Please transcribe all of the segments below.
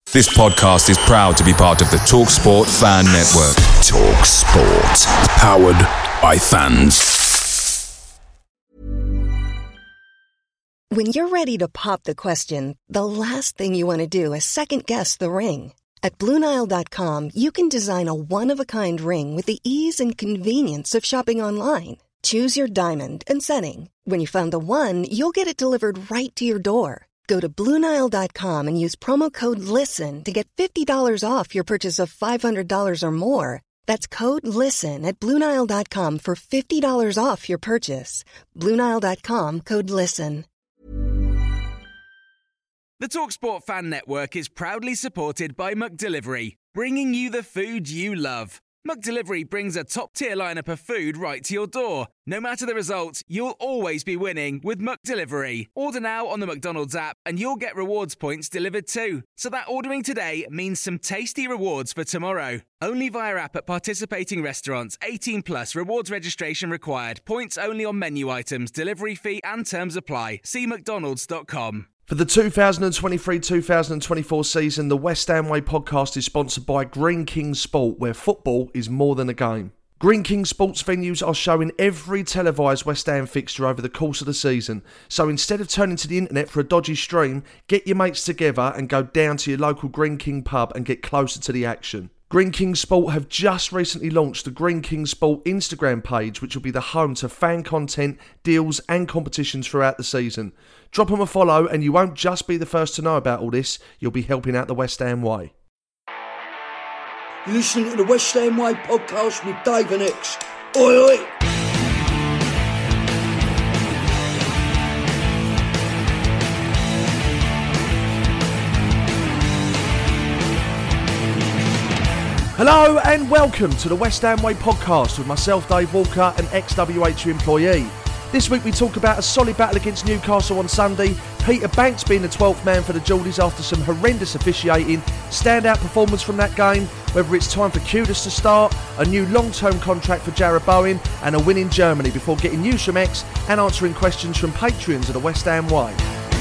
This podcast is proud to be part of the TalkSport Fan Network. TalkSport. Powered by fans. When you're ready to pop the question, the last thing you want to do is second-guess the ring. At BlueNile.com, you can design a one-of-a-kind ring with the ease and convenience of shopping online. Choose your diamond and setting. When you find the one, you'll get it delivered right to your door. Go to BlueNile.com and use promo code LISTEN to get $50 off your purchase of $500 or more. That's code LISTEN at BlueNile.com for $50 off your purchase. BlueNile.com, code LISTEN. The TalkSport Fan Network is proudly supported by McDelivery, bringing you the food you love. McDelivery brings a top-tier lineup of food right to your door. No matter the result, you'll always be winning with McDelivery. Order now on the McDonald's app and you'll get rewards points delivered too. So that ordering today means some tasty rewards for tomorrow. Only via app at participating restaurants. 18 plus. Rewards registration required. Points only on menu items. Delivery fee and terms apply. See mcdonalds.com. For the 2023-2024 season, the West Ham Way podcast is sponsored by Greene King Sport, where football is more than a game. Greene King Sports venues are showing every televised West Ham fixture over the course of the season. So instead of turning to the internet for a dodgy stream, get your mates together and go down to your local Greene King pub and get closer to the action. Greene King Sport have just recently launched the Greene King Sport Instagram page, which will be the home to fan content, deals and competitions throughout the season. Drop them a follow and you won't just be the first to know about all this, you'll be helping out the West Ham Way. You're listening to the West Ham Way podcast with Dave and X. Oi, oi! Hello and welcome to the West Ham Way podcast with myself, Dave Walker, an ex-WHU employee. This week we talk about a solid battle against Newcastle on Sunday, Peter Banks being the 12th man for the Geordies after some horrendous officiating, standout performance from that game, whether it's time for Kudus to start, a new long-term contract for Jarrod Bowen and a win in Germany before getting news from X and answering questions from Patreons of the West Ham Way.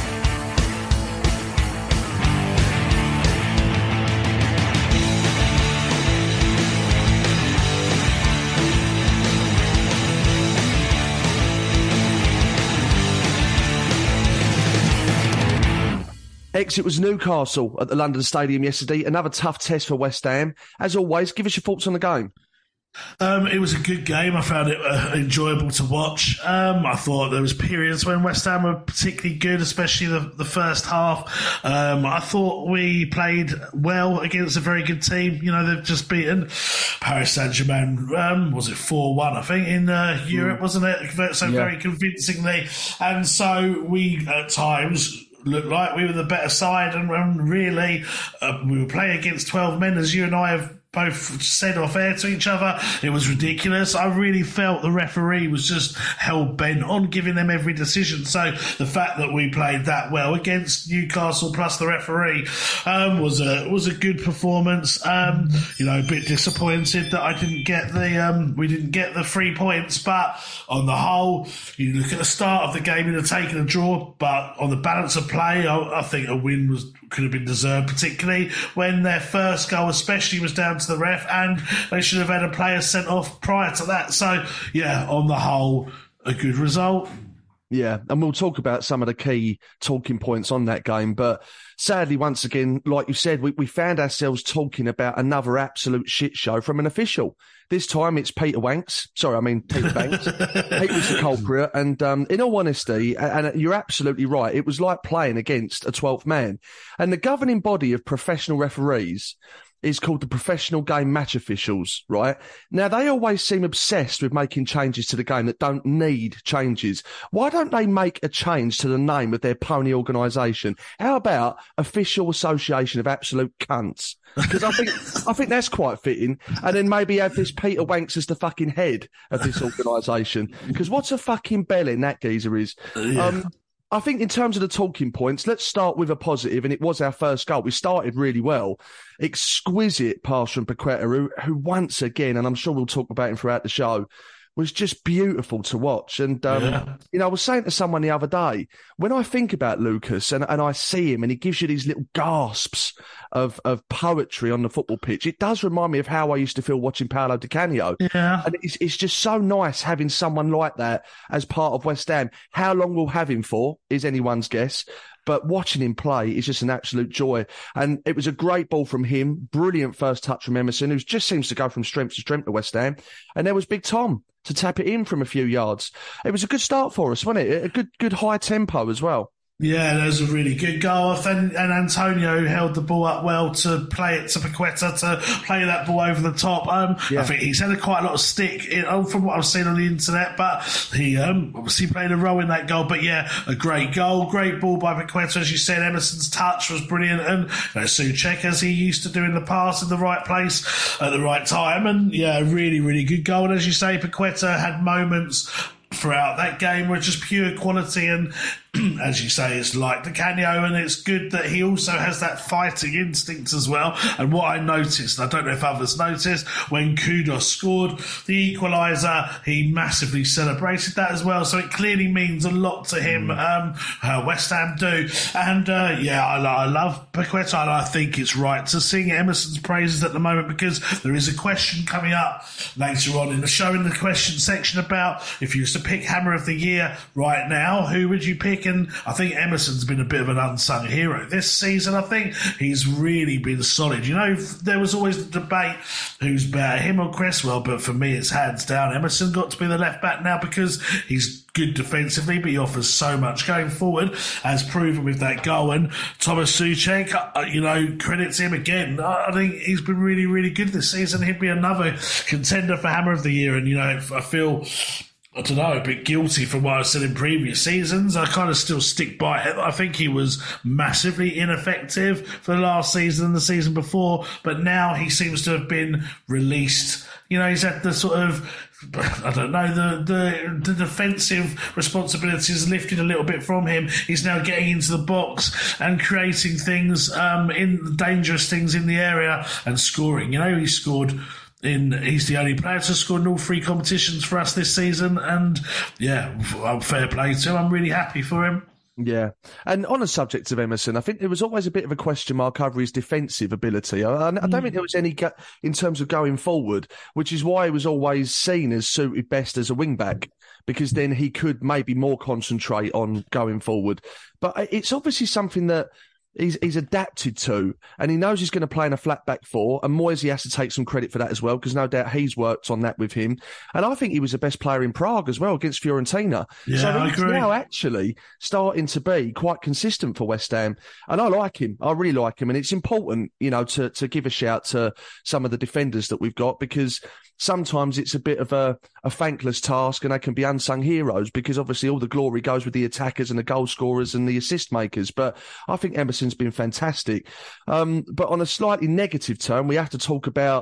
X, it was Newcastle at the London Stadium yesterday. Another tough test for West Ham. As always, give us your thoughts on the game. It was a good game. I found it enjoyable to watch. I thought there was periods when West Ham were particularly good, especially the first half. I thought we played well against a very good team. You know, they've just beaten Paris Saint-Germain, was it 4-1, I think, in Europe, wasn't it? So very convincingly. And so we, at times, looked like we were the better side, and really we were playing against 12 men, as you and I have both said off air to each other. It was ridiculous. I really felt the referee was just hell-bent on giving them every decision. So the fact that we played that well against Newcastle plus the referee was a good performance. You know, a bit disappointed that we didn't get the 3 points, but on the whole, you look at the start of the game, you'd have taken a draw, but on the balance of play, I think a win could have been deserved, particularly when their first goal especially was down to the ref, and they should have had a player sent off prior to that. So, yeah, on the whole, a good result. Yeah, and we'll talk about some of the key talking points on that game. But sadly, once again, like you said, we found ourselves talking about another absolute shit show from an official. This time it's Peter Banks. Pete was the culprit. And in all honesty, and you're absolutely right, it was like playing against a 12th man. And the governing body of professional referees is called the Professional Game Match Officials, right? Now, they always seem obsessed with making changes to the game that don't need changes. Why don't they make a change to the name of their pony organisation? How about Official Association of Absolute Cunts? Because I think that's quite fitting. And then maybe have this Peter Banks as the fucking head of this organisation. Because what's a fucking bellend that geezer is. Yeah. I think in terms of the talking points, let's start with a positive, and it was our first goal. We started really well. Exquisite pass from Paqueta, who once again, and I'm sure we'll talk about him throughout the show, was just beautiful to watch. And, you know, I was saying to someone the other day, when I think about Lucas and I see him and he gives you these little gasps of poetry on the football pitch, it does remind me of how I used to feel watching Paolo Di Canio. Yeah. And it's just so nice having someone like that as part of West Ham. How long we'll have him for is anyone's guess. But watching him play is just an absolute joy. And it was a great ball from him. Brilliant first touch from Emerson, who just seems to go from strength to strength at West Ham. And there was Big Tom to tap it in from a few yards. It was a good start for us, wasn't it? A good high tempo as well. Yeah, that was a really good goal. And Antonio held the ball up well to play it to Paqueta to play that ball over the top. I think he's had quite a lot of stick from what I've seen on the internet, but he obviously played a role in that goal. But yeah, a great goal, great ball by Paqueta. As you said, Emerson's touch was brilliant. And Souček, as he used to do in the past, in the right place at the right time. And yeah, really, really good goal. And as you say, Paqueta had moments throughout that game were just pure quality, and as you say, it's like Di Canio, and it's good that he also has that fighting instinct as well. And what I noticed, and I don't know if others noticed, when Kudus scored the equaliser, he massively celebrated that as well. So it clearly means a lot to him. West Ham do. And I love Paqueta, and I think it's right to sing Emerson's praises at the moment, because there is a question coming up later on in the show, in the question section, about if you was to pick Hammer of the Year right now, who would you pick? And I think Emerson's been a bit of an unsung hero this season. I think he's really been solid. You know, there was always the debate who's better, him or Cresswell, but for me it's hands down Emerson got to be the left back now, because he's good defensively, but he offers so much going forward, as proven with that goal. And Thomas Souček, credit to him again. I think he's been really, really good this season. He'd be another contender for Hammer of the Year. And, I feel, I don't know, a bit guilty for what I've said in previous seasons. I kind of still stick by it. I think he was massively ineffective for the last season and the season before, but now he seems to have been released. He's had the sort of, I don't know, the defensive responsibilities lifted a little bit from him. He's now getting into the box and creating things, dangerous things in the area, and scoring. He's the only player to score in all three competitions for us this season, and fair play to him. I'm really happy for him. Yeah. And on the subject of Emerson, I think there was always a bit of a question mark over his defensive ability. I don't think there was any in terms of going forward, which is why he was always seen as suited best as a wing-back, because then he could maybe more concentrate on going forward. But it's obviously something that he's adapted to, and he knows he's going to play in a flat back four, and Moisey has to take some credit for that as well, because no doubt he's worked on that with him. And I think he was the best player in Prague as well against Fiorentina. Yeah, so I he's agree. now actually starting to be quite consistent for West Ham, and I like him. I really like him, and it's important, to give a shout to some of the defenders that we've got, because sometimes it's a bit of a thankless task, and they can be unsung heroes, because obviously all the glory goes with the attackers and the goal scorers and the assist makers. But I think Emerson's been fantastic. But on a slightly negative tone, we have to talk about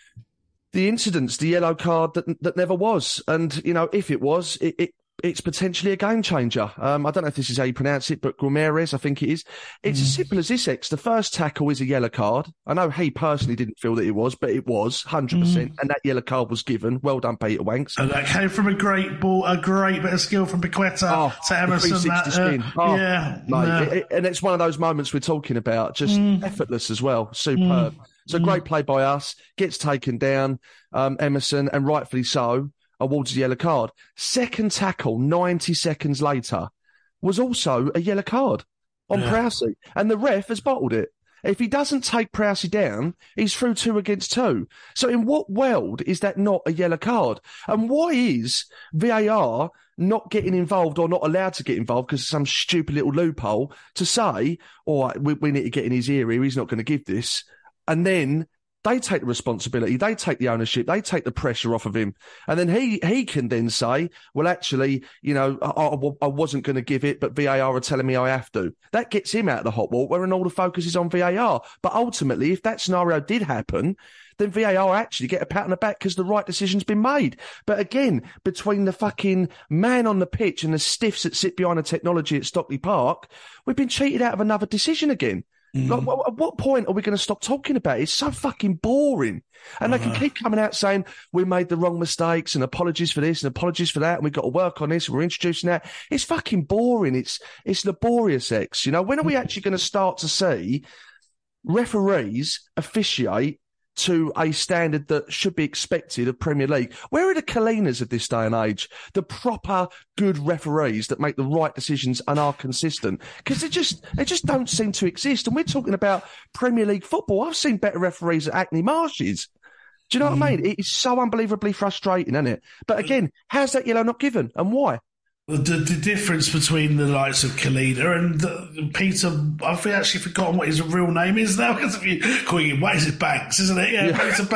the incidents, the yellow card that never was. And, if it was, it's potentially a game changer. I don't know if this is how you pronounce it, but Guimaraes, I think it is. It's as simple as this, X. The first tackle is a yellow card. I know he personally didn't feel that it was, but it was 100%. And that yellow card was given. Well done, Peter Wanks. And that came from a great ball, a great bit of skill from Paqueta to Emerson. 360 spin. Yeah. Mate, and it's one of those moments we're talking about, just effortless as well. Superb. So great play by us. Gets taken down, Emerson, and rightfully so, awards a yellow card. Second tackle, 90 seconds later, was also a yellow card on Prowsey. And the ref has bottled it. If he doesn't take Prowsey down, he's through 2 against 2. So in what world is that not a yellow card? And why is VAR not getting involved, or not allowed to get involved because of some stupid little loophole, to say, all right, we need to get in his ear here, he's not going to give this. And then they take the responsibility, they take the ownership, they take the pressure off of him. And then he can then say, well, actually, I wasn't going to give it, but VAR are telling me I have to. That gets him out of the hot water, and all the focus is on VAR. But ultimately, if that scenario did happen, then VAR actually get a pat on the back because the right decision's been made. But again, between the fucking man on the pitch and the stiffs that sit behind the technology at Stockley Park, we've been cheated out of another decision again. Like, at what point are we going to stop talking about it? It's so fucking boring. And they can keep coming out saying, we made the wrong mistakes and apologies for this and apologies for that. And we've got to work on this. And we're introducing that. It's fucking boring. It's laborious, X. You know, when are we actually going to start to see referees officiate to a standard that should be expected of Premier League? Where are the Kalinas of this day and age? The proper good referees that make the right decisions and are consistent? Because they just don't seem to exist. And we're talking about Premier League football. I've seen better referees at Hackney Marshes. Do you know what I mean? It is so unbelievably frustrating, isn't it? But again, how's that yellow not given and why? The difference between the likes of Kalina and Peter, I've actually forgotten what his real name is now because of you calling him, what is it, Banks, isn't it? Yeah.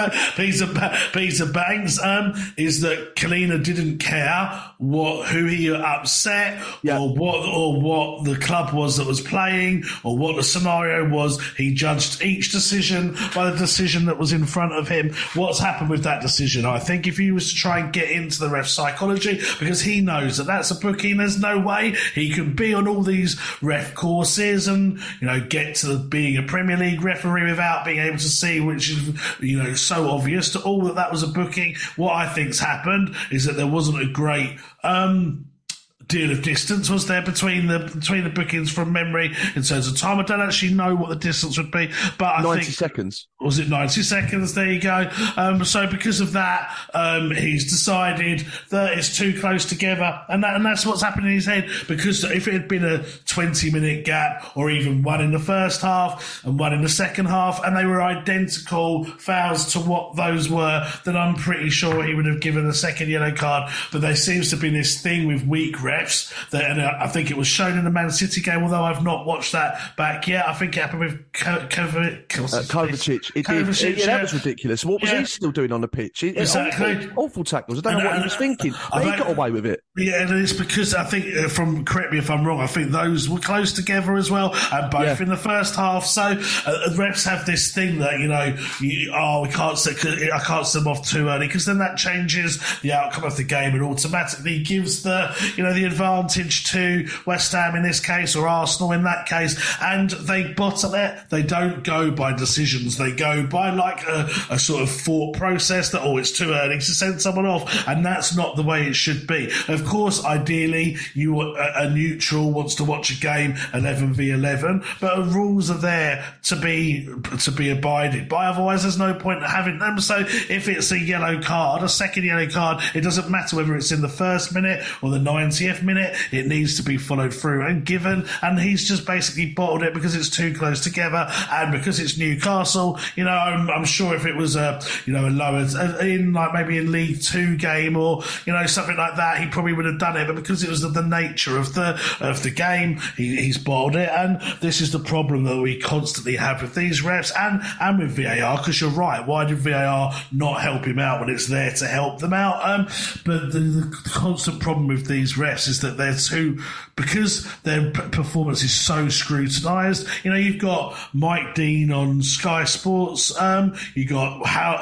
Peter Banks, is that Kalina didn't care who he upset or what the club was that was playing or what the scenario was. He judged each decision by the decision that was in front of him. What's happened with that decision? I think if he was to try and get into the ref psychology, because he knows that that's a bookie, and there's no way he can be on all these ref courses and, you know, get to being a Premier League referee without being able to see, which is, you know, so obvious to all that was a booking. What I think's happened is that there wasn't a great deal of distance, was there, between the bookings from memory in terms of time. I don't actually know what the distance would be, but I 90 think seconds. Was it 90 seconds? There you go. So because of that, he's decided that it's too close together, and that's what's happened in his head. Because if it had been a 20-minute gap, or even one in the first half and one in the second half, and they were identical fouls to what those were, then I'm pretty sure he would have given a second yellow card. But there seems to be this thing with weak refs, and I think it was shown in the Man City game, although I've not watched that back yet. I think it happened with Kovacic. It did. Yeah, that was ridiculous. What was he still doing on the pitch? Exactly. Awful tackles. I don't know what he was thinking, but he got away with it. Yeah, and it's because I think, correct me if I'm wrong, I think those were close together as well, and both in the first half. So refs have this thing that, you know, I can't send them off too early, because then that changes the outcome of the game and automatically gives the advantage to West Ham in this case, or Arsenal in that case, and they bottle it. They don't go by decisions. They go by like a sort of thought process that, it's too early to send someone off, and that's not the way it should be. Of course, ideally, a neutral wants to watch a game 11v11, but rules are there to be abided by. Otherwise, there's no point in having them. So if it's a yellow card, a second yellow card, it doesn't matter whether it's in the first minute or the 90th minute. It needs to be followed through and given, and he's just basically bottled it because it's too close together, and because it's Newcastle. You know, I'm sure if it was a lower in, like maybe in League 2 game or, you know, something like that, he probably would have done it. But because it was the nature of the game, he's bottled it, and this is the problem that we constantly have with these refs and with VAR. Because you're right, why did VAR not help him out when it's there to help them out? But the constant problem with these refs is that because their performance is so scrutinised. You know, you've got Mike Dean on Sky Sports. You got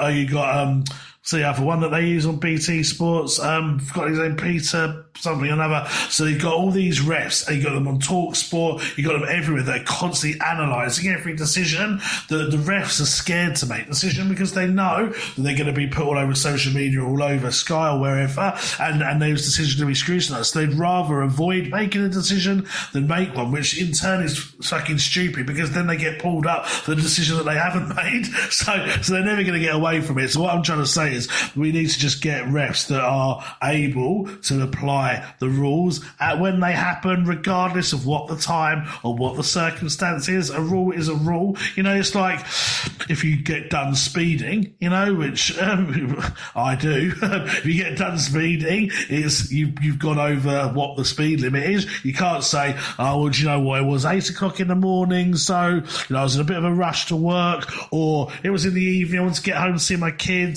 so the other one that they use on BT Sports, forgot his name, Peter something or another. So you've got all these refs, and you've got them on Talk Sport, you've got them everywhere. They're constantly analysing every decision. The refs are scared to make a decision because they know that they're going to be put all over social media, all over Sky or wherever, and those decisions will be scrutinised. So they'd rather avoid making a decision than make one, which in turn is fucking stupid, because then they get pulled up for the decision that they haven't made. So they're never going to get away from it. So what I'm trying to say is we need to just get refs that are able to apply the rules when they happen, regardless of what the time or what the circumstance is. A rule is a rule. You know, it's like if you get done speeding, you know, which I do. If you get done speeding, you've gone over what the speed limit is. You can't say, do you know what, it was 8 o'clock in the morning, so, you know, I was in a bit of a rush to work, or it was in the evening, I want to get home and see my kids, or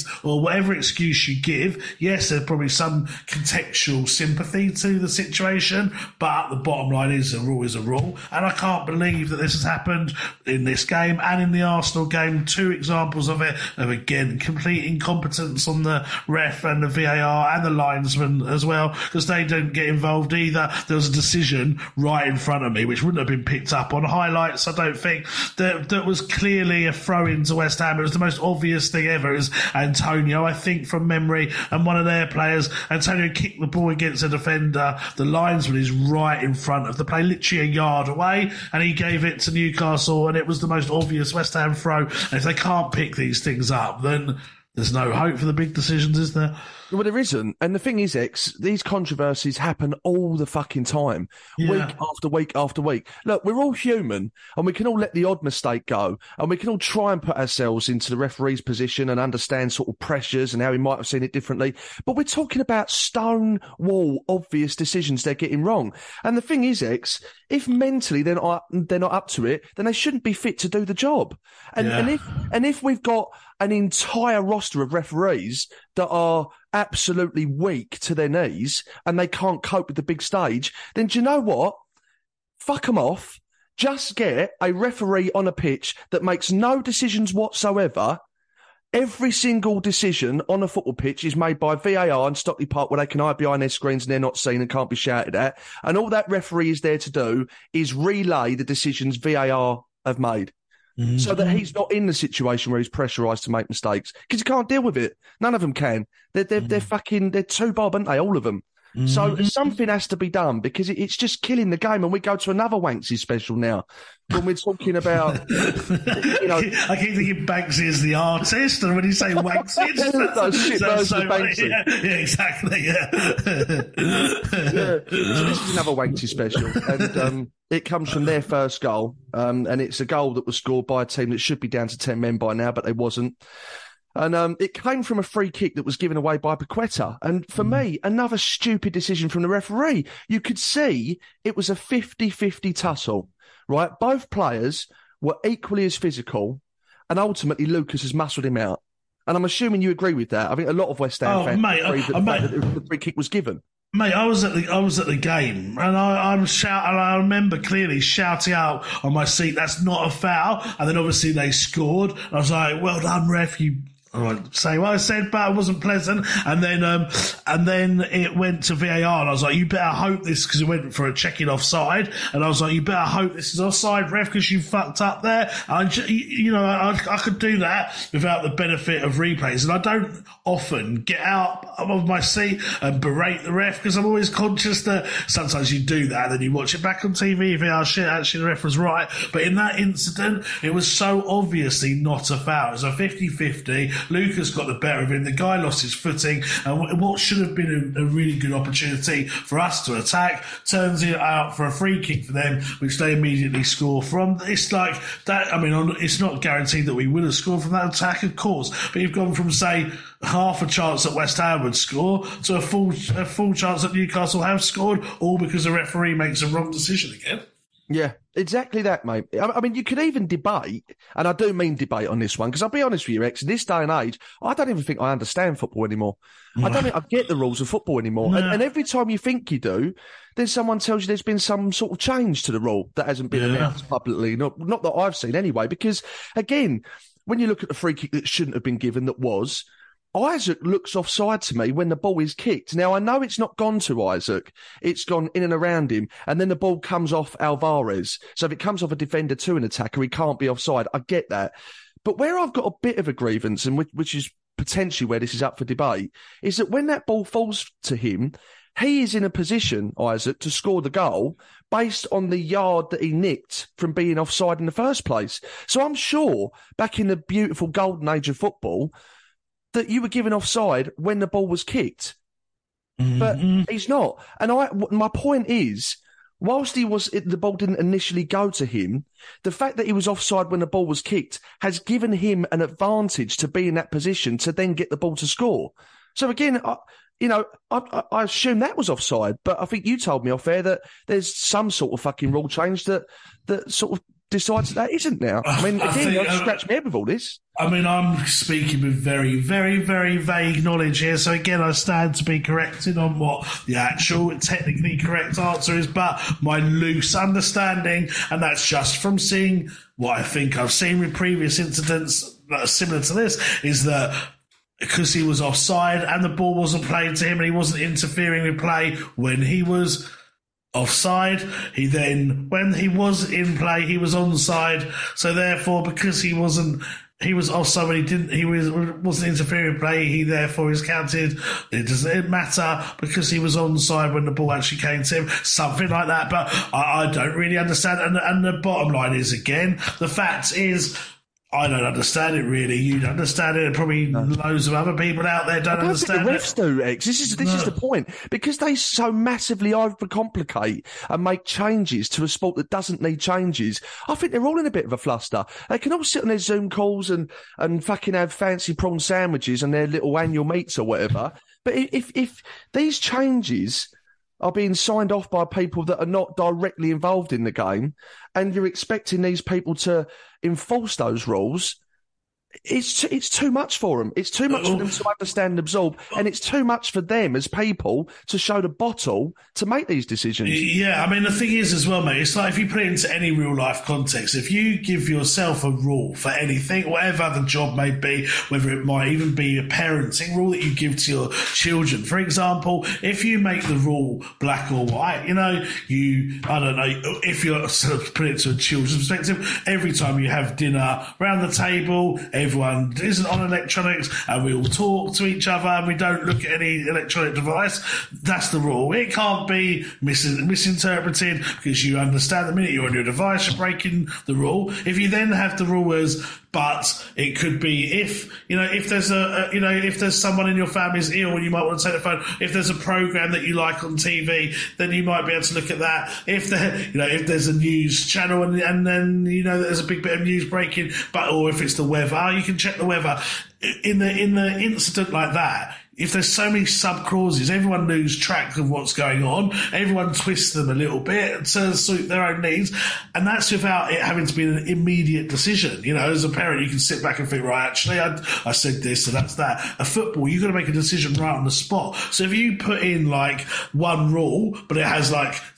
whatever excuse you give, yes, there's probably some contextual sympathy to the situation, but the bottom line is a rule is a rule. And I can't believe that this has happened in this game and in the Arsenal game. 2 examples of it, of again, complete incompetence on the ref and the VAR and the linesman as well, because they didn't get involved either. There was a decision right in front of me, which wouldn't have been picked up on highlights, I don't think, that was clearly a throw into West Ham. It was the most obvious thing ever. It was Antonio, I think, from memory, and one of their players. Antonio kicked the ball against a defender. The linesman is right in front of the play, literally a yard away, and he gave it to Newcastle, and it was the most obvious West Ham throw. And if they can't pick these things up, then there's no hope for the big decisions, is there? Well, there isn't. And the thing is, these controversies happen all the fucking time. Yeah. Week after week after week. Look, we're all human and we can all let the odd mistake go and we can all try and put ourselves into the referee's position and understand sort of pressures and how he might have seen it differently. But we're talking about stone wall obvious decisions they're getting wrong. And the thing is, if mentally they're not up to it, then they shouldn't be fit to do the job. And if we've got an entire roster of referees that are absolutely weak to their knees and they can't cope with the big stage, then do you know what? Fuck them off. Just get a referee on a pitch that makes no decisions whatsoever. Every single decision on a football pitch is made by VAR and Stockley Park, where they can hide behind their screens and they're not seen and can't be shouted at. And all that referee is there to do is relay the decisions VAR have made. Mm-hmm. So that he's not in the situation where he's pressurised to make mistakes, because he can't deal with it. None of them can. They're too bob, aren't they? All of them. Mm-hmm. So something has to be done, because it's just killing the game. And we go to another Wanksy special now when we're talking about, I keep thinking Banksy is the artist, and when you say Wanksy, it's Banksy. Yeah, exactly. Yeah. So this is another Wanksy special, and it comes from their first goal, and it's a goal that was scored by a team that should be down to 10 men by now, but they wasn't. And it came from a free kick that was given away by Paqueta. And for me, another stupid decision from the referee. You could see it was a 50-50 tussle, right? Both players were equally as physical, and ultimately Lucas has muscled him out. And I'm assuming you agree with that. I think a lot of West Ham fans agree that the free kick was given. Mate, I was at the game, and I remember clearly shouting out on my seat, "That's not a foul!" And then obviously they scored. And I was like, "Well done, ref, you." I won't say what I said, but it wasn't pleasant. And then it went to VAR, and I was like, "You better hope this," because it went for a check-in offside, and I was like, "You better hope this is offside, ref, because you fucked up there." I could do that without the benefit of replays, and I don't often get out of my seat and berate the ref, because I'm always conscious that sometimes you do that, and then you watch it back on TV, you think, "Oh shit, actually the ref was right." But in that incident, it was so obviously not a foul. It was a 50-50. Lucas got the better of him. The guy lost his footing, and what should have been a really good opportunity for us to attack turns it out for a free kick for them, which they immediately score from. It's like that. I mean, it's not guaranteed that we would have scored from that attack, of course, but you've gone from, say, half a chance that West Ham would score to a full chance that Newcastle have scored, all because the referee makes a wrong decision again. Yeah, exactly that, mate. I mean, you could even debate, and I do mean debate on this one, because I'll be honest with you, Rex, in this day and age, I don't even think I understand football anymore. I don't think I get the rules of football anymore. No. And every time you think you do, then someone tells you there's been some sort of change to the rule that hasn't been announced publicly. Not that I've seen anyway, because, again, when you look at the free kick that shouldn't have been given, that was, Isaac looks offside to me when the ball is kicked. Now, I know it's not gone to Isaac. It's gone in and around him. And then the ball comes off Alvarez. So if it comes off a defender to an attacker, he can't be offside. I get that. But where I've got a bit of a grievance, and which is potentially where this is up for debate, is that when that ball falls to him, he is in a position, Isaac, to score the goal based on the yard that he nicked from being offside in the first place. So I'm sure back in the beautiful golden age of football, that you were given offside when the ball was kicked. Mm-hmm. But he's not. And my point is, whilst the ball didn't initially go to him, the fact that he was offside when the ball was kicked has given him an advantage to be in that position to then get the ball to score. So again, I assume that was offside, but I think you told me off air that there's some sort of fucking rule change that sort of decides that isn't now. I mean, again, I scratch my head with all this. I mean, I'm speaking with very, very, very vague knowledge here. So again, I stand to be corrected on what the actual technically correct answer is, but my loose understanding, and that's just from seeing what I think I've seen with previous incidents that are similar to this, is that because he was offside and the ball wasn't played to him and he wasn't interfering with play when he was offside, when he was in play, he was onside. So therefore, because he was offside when he wasn't interfering in play, he therefore is counted. It doesn't matter because he was onside when the ball actually came to him, something like that. But I don't really understand. And the bottom line is, again, the fact is, I don't understand it really. You don't understand it, and probably loads of other people out there don't understand it. The refs do, X. This is the point. Because they so massively overcomplicate and make changes to a sport that doesn't need changes, I think they're all in a bit of a fluster. They can all sit on their Zoom calls and fucking have fancy prawn sandwiches and their little annual meets or whatever. But if these changes are being signed off by people that are not directly involved in the game, and you're expecting these people to enforce those rules, it's too much for them. It's too much for them to understand and absorb, and it's too much for them as people to show the bottle to make these decisions. Yeah, I mean, the thing is as well, mate, it's like if you put it into any real-life context, if you give yourself a rule for anything, whatever the job may be, whether it might even be a parenting rule that you give to your children. For example, if you make the rule black or white, I don't know, if you're sort of put it to a children's perspective, every time you have dinner around the table, everyone isn't on electronics and we all talk to each other and we don't look at any electronic device. That's the rule. It can't be misinterpreted because you understand the minute you're on your device, you're breaking the rule. If you then have the rule as, but it could be if there's someone in your family's ill and you might want to take the phone, if there's a program that you like on TV, then you might be able to look at that. If there's a news channel and then there's a big bit of news breaking, or if it's the weather, you can check the weather. In the incident like that, if there's so many sub-clauses, everyone loses track of what's going on, everyone twists them a little bit to suit their own needs, and that's without it having to be an immediate decision. As a parent, you can sit back and think, right, actually, I said this, so that's that. A football, you've got to make a decision right on the spot. So if you put in, one rule, but it has,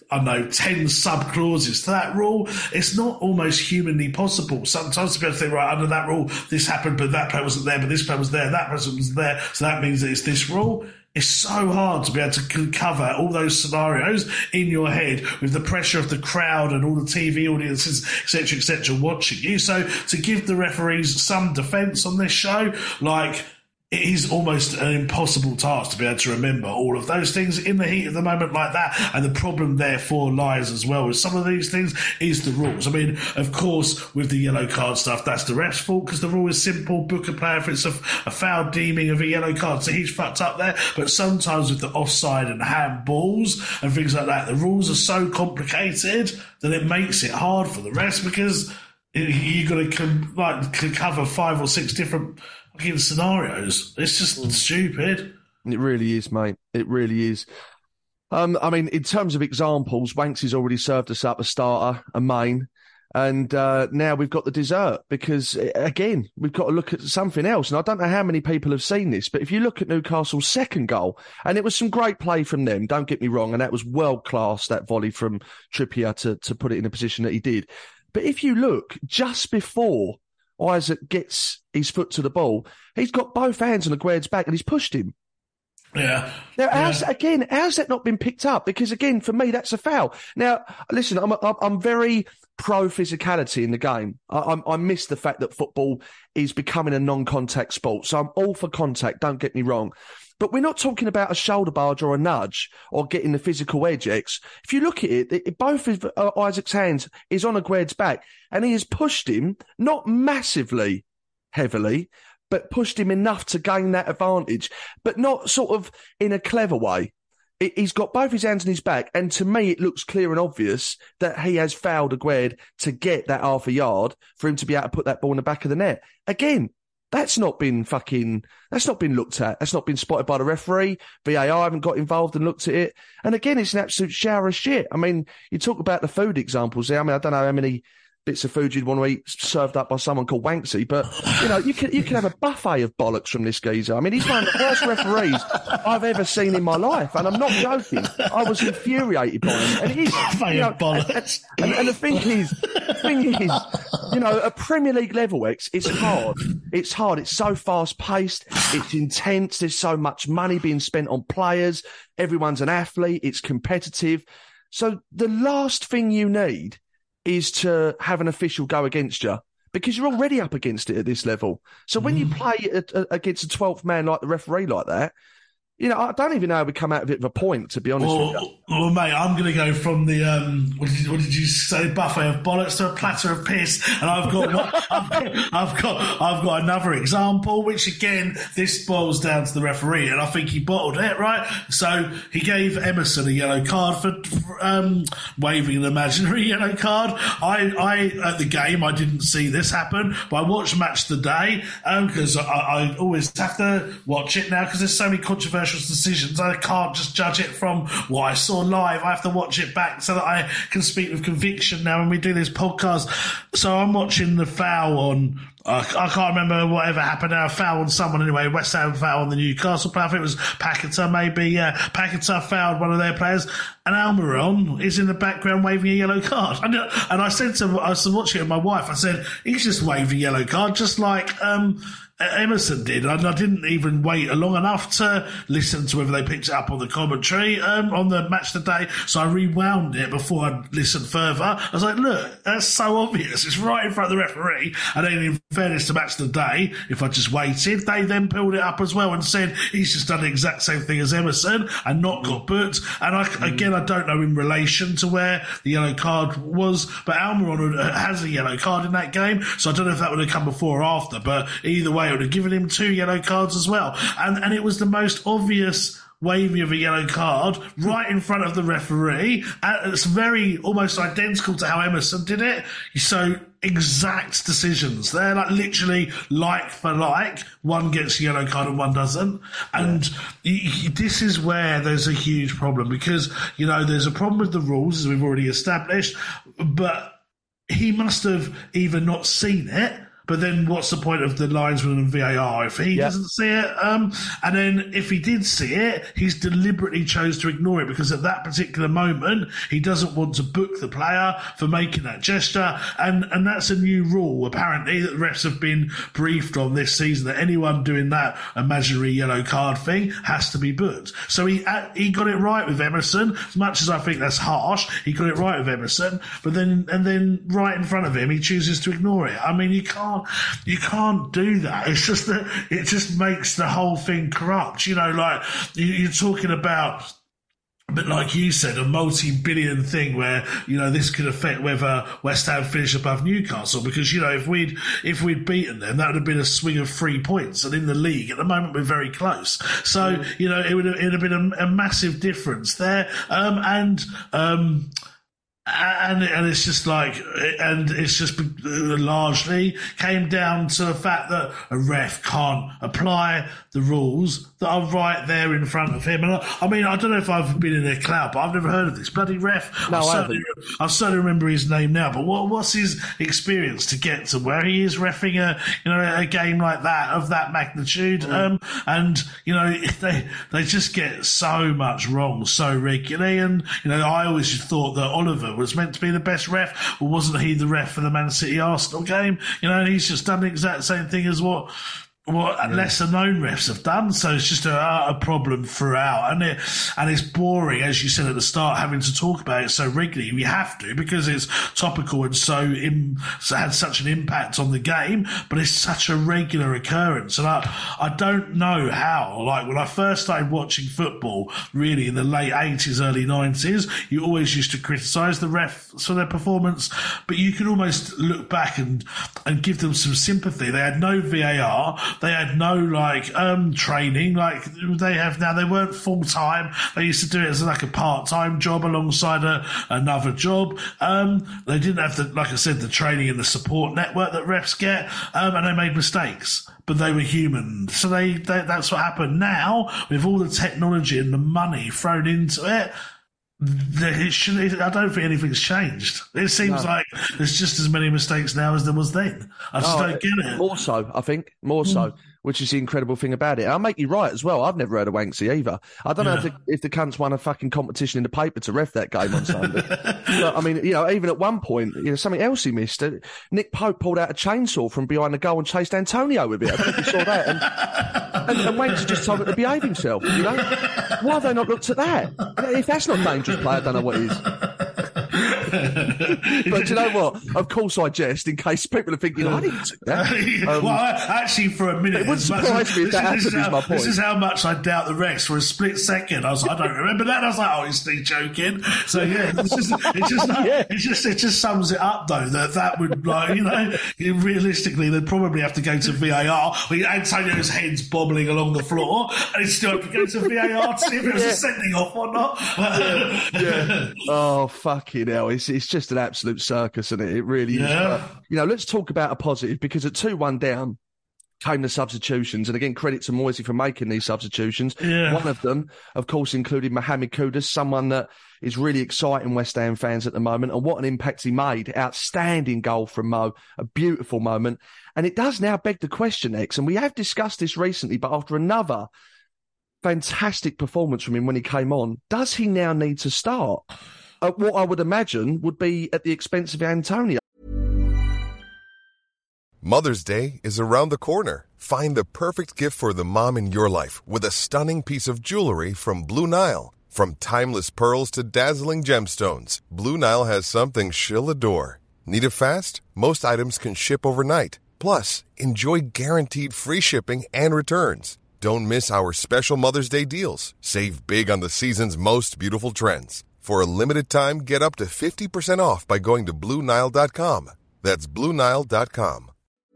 10 sub-clauses to that rule, it's not almost humanly possible sometimes to be able to think, right, under that rule, this happened, but that player wasn't there, but this player was there, that person was there, so that means that it's this rule. It's so hard to be able to cover all those scenarios in your head with the pressure of the crowd and all the TV audiences, etc., watching you. So to give the referees some defence on this show, it is almost an impossible task to be able to remember all of those things in the heat of the moment like that. And the problem, therefore, lies as well with some of these things is the rules. I mean, of course, with the yellow card stuff, that's the ref's fault because the rule is simple. Book a player if it's a foul deeming of a yellow card. So he's fucked up there. But sometimes with the offside and handballs and things like that, the rules are so complicated that it makes it hard for the refs because you've got to cover 5 or 6 different scenarios. It's just stupid. It really is, mate. It really is. I mean, in terms of examples, Wanks has already served us up a starter, a main, and now we've got the dessert because, again, we've got to look at something else. And I don't know how many people have seen this, but if you look at Newcastle's second goal, and it was some great play from them, don't get me wrong, and that was world-class, that volley from Trippier to put it in a position that he did. But if you look, just before Isaac gets his foot to the ball, he's got both hands on Aguerd's back and he's pushed him. Yeah. Now, how's that not been picked up? Because, again, for me, that's a foul. Now, listen, I'm very pro-physicality in the game. I miss the fact that football is becoming a non-contact sport. So I'm all for contact, don't get me wrong. But we're not talking about a shoulder barge or a nudge or getting the physical edge, X. If you look at it, both of Isaac's hands is on Aguerd's back, and he has pushed him, not massively heavily, but pushed him enough to gain that advantage, but not sort of in a clever way. He's got both his hands on his back, and to me it looks clear and obvious that he has fouled Aguerd to get that half a yard for him to be able to put that ball in the back of the net. Again, that's not been looked at. That's not been spotted by the referee. VAR haven't got involved and looked at it. And again, it's an absolute shower of shit. I mean, you talk about the food examples there. I mean, I don't know how many bits of food you'd want to eat served up by someone called Wanksy. But, you can have a buffet of bollocks from this geezer. I mean, he's one of the worst referees I've ever seen in my life. And I'm not joking. I was infuriated by him. And he's, bollocks. And the thing is, at Premier League level, it's hard. It's hard. It's so fast paced. It's intense. There's so much money being spent on players. Everyone's an athlete. It's competitive. So the last thing you need is to have an official go against you, because you're already up against it at this level. So when you play against a 12th man like the referee like that, I don't even know how we come out of it with a point, to be honest with you. Well, mate, I'm going to go from the what did you say, buffet of bollocks to a platter of piss, and I've got another example, which again, this boils down to the referee, and I think he bottled it, right? So he gave Emerson a yellow card for waving an imaginary yellow card. I at the game, I didn't see this happen, but I watched Match of the Day because I always have to watch it now because there's so many controversial decisions. I can't just judge it from what I saw live. I have to watch it back so that I can speak with conviction now when we do this podcast. So I'm watching the foul on, I can't remember whatever happened now, foul on someone anyway. West Ham foul on the Newcastle player. I think it was Paquetá maybe. Yeah, Paquetá fouled one of their players, and Almiron is in the background waving a yellow card. And I said to, I was watching it with my wife, I said, he's just waved a yellow card, just like Emerson did, and I didn't even wait long enough to listen to whether they picked it up on the commentary on the Match of the Day, so I rewound it before I listened further. I was like, look, that's so obvious, it's right in front of the referee. And then in fairness to Match of the Day, if I just waited, they then pulled it up as well and said he's just done the exact same thing as Emerson and not got booked. And I don't know in relation to where the yellow card was, but Almiron has a yellow card in that game, so I don't know if that would have come before or after, but either way, I would have given him 2 yellow cards as well. And it was the most obvious waving of a yellow card right in front of the referee. And it's very almost identical to how Emerson did it. So exact decisions. They're like literally like for like. One gets a yellow card and one doesn't. And this is where there's a huge problem because, there's a problem with the rules, as we've already established, but he must have either not seen it. But then what's the point of the linesman and VAR if he doesn't see it? And then if he did see it, he's deliberately chose to ignore it because at that particular moment, he doesn't want to book the player for making that gesture. And that's a new rule, apparently, that the refs have been briefed on this season, that anyone doing that imaginary yellow card thing has to be booked. So he got it right with Emerson, as much as I think that's harsh. He got it right with Emerson, but then right in front of him, he chooses to ignore it. I mean, you can't do that. It's just that it just makes the whole thing corrupt. You're talking about, but like you said, a multi-billion thing where, this could affect whether West Ham finish above Newcastle because, if we'd beaten them, that would have been a swing of 3 points. And in the league, at the moment, we're very close. So, it would have been a massive difference there. And it's just largely came down to the fact that a ref can't apply the rules that are right there in front of him. And I don't know if I've been in a cloud, but I've never heard of this bloody ref. No, I certainly remember his name now, but what's his experience to get to where he is reffing a game like that of that magnitude? They just get so much wrong so regularly. And I always thought that Oliver was meant to be the best ref, or wasn't he the ref for the Man City Arsenal game? He's just done the exact same thing as what lesser known refs have done. So it's just a problem throughout, and it's boring, as you said at the start, having to talk about it so regularly. We have to because it's topical and so had such an impact on the game, but it's such a regular occurrence. And I don't know how. Like when I first started watching football, really in the late 80s, early 90s, you always used to criticise the refs for their performance, but you could almost look back and give them some sympathy. They had no VAR. They had no training like they have now. They weren't full time. They used to do it as like a part-time job alongside another job. They didn't have the training and the support network that refs get, and they made mistakes, but they were human. So that's what happened. Now with all the technology and the money thrown into it, I don't think anything's changed. It seems like there's just as many mistakes now as there was then. I just don't get it. More so, I think. More so, which is the incredible thing about it. I'll make you right as well. I've never heard of Wanksy either. I don't know if the cunts won a fucking competition in the paper to ref that game on Sunday. I mean, even at one point, something else he missed. Nick Pope pulled out a chainsaw from behind the goal and chased Antonio with it. I think you saw that. And Wanksy just told him to behave himself, Why have they not looked at that? If that's not dangerous play, I don't know what is. But do you know what? Of course I jest in case people are thinking, I didn't do that. Actually, for a minute, it wouldn't surprise me if that happened, is my point. This is how much I doubt the Rex. For a split second, I was like, I don't remember that. And I was like, he's still joking. So it just sums it up though, that would, realistically, they'd probably have to go to VAR. Antonio's head's bobbling along the floor, and he'd still have to go to VAR to see if it was a sending off or not. Oh, fucking hell. It's just an absolute circus, isn't it? It really is. But, let's talk about a positive, because at 2-1 down came the substitutions. And again, credit to Moisey for making these substitutions. Yeah. One of them, of course, included Mohamed Kudus, someone that is really exciting West Ham fans at the moment. And what an impact he made. Outstanding goal from Mo. A beautiful moment. And it does now beg the question, X, and we have discussed this recently, but after another fantastic performance from him when he came on, does he now need to start? What I would imagine would be at the expense of Antonio. Mother's Day is around the corner. Find the perfect gift for the mom in your life with a stunning piece of jewelry from Blue Nile. From timeless pearls to dazzling gemstones, Blue Nile has something she'll adore. Need it fast? Most items can ship overnight. Plus, enjoy guaranteed free shipping and returns. Don't miss our special Mother's Day deals. Save big on the season's most beautiful trends. For a limited time, get up to 50% off by going to BlueNile.com. That's BlueNile.com.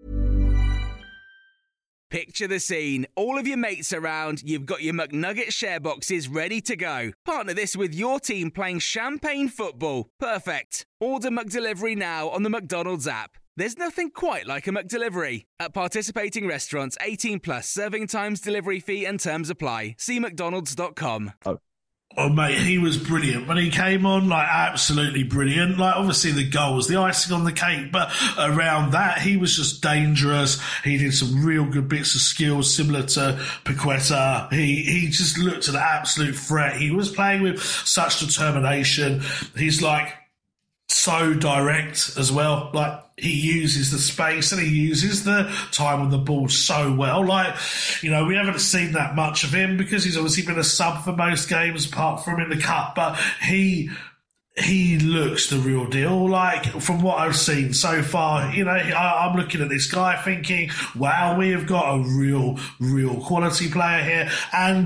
Picture the scene. All of your mates around, you've got your McNugget share boxes ready to go. Partner this with your team playing champagne football. Perfect. Order McDelivery now on the McDonald's app. There's nothing quite like a McDelivery. At participating restaurants, 18 plus, serving times, delivery fee and terms apply. See mcdonalds.com. Oh, mate, he was brilliant. When he came on, absolutely brilliant. Obviously the goal was the icing on the cake, but around that, he was just dangerous. He did some real good bits of skills, similar to Paqueta. He just looked an absolute threat. He was playing with such determination. He's so direct as well. He uses the space and he uses the time on the ball so well. We haven't seen that much of him because he's obviously been a sub for most games apart from in the cup, but he looks the real deal. From what I've seen so far, I'm looking at this guy thinking, wow, we have got a real quality player here. And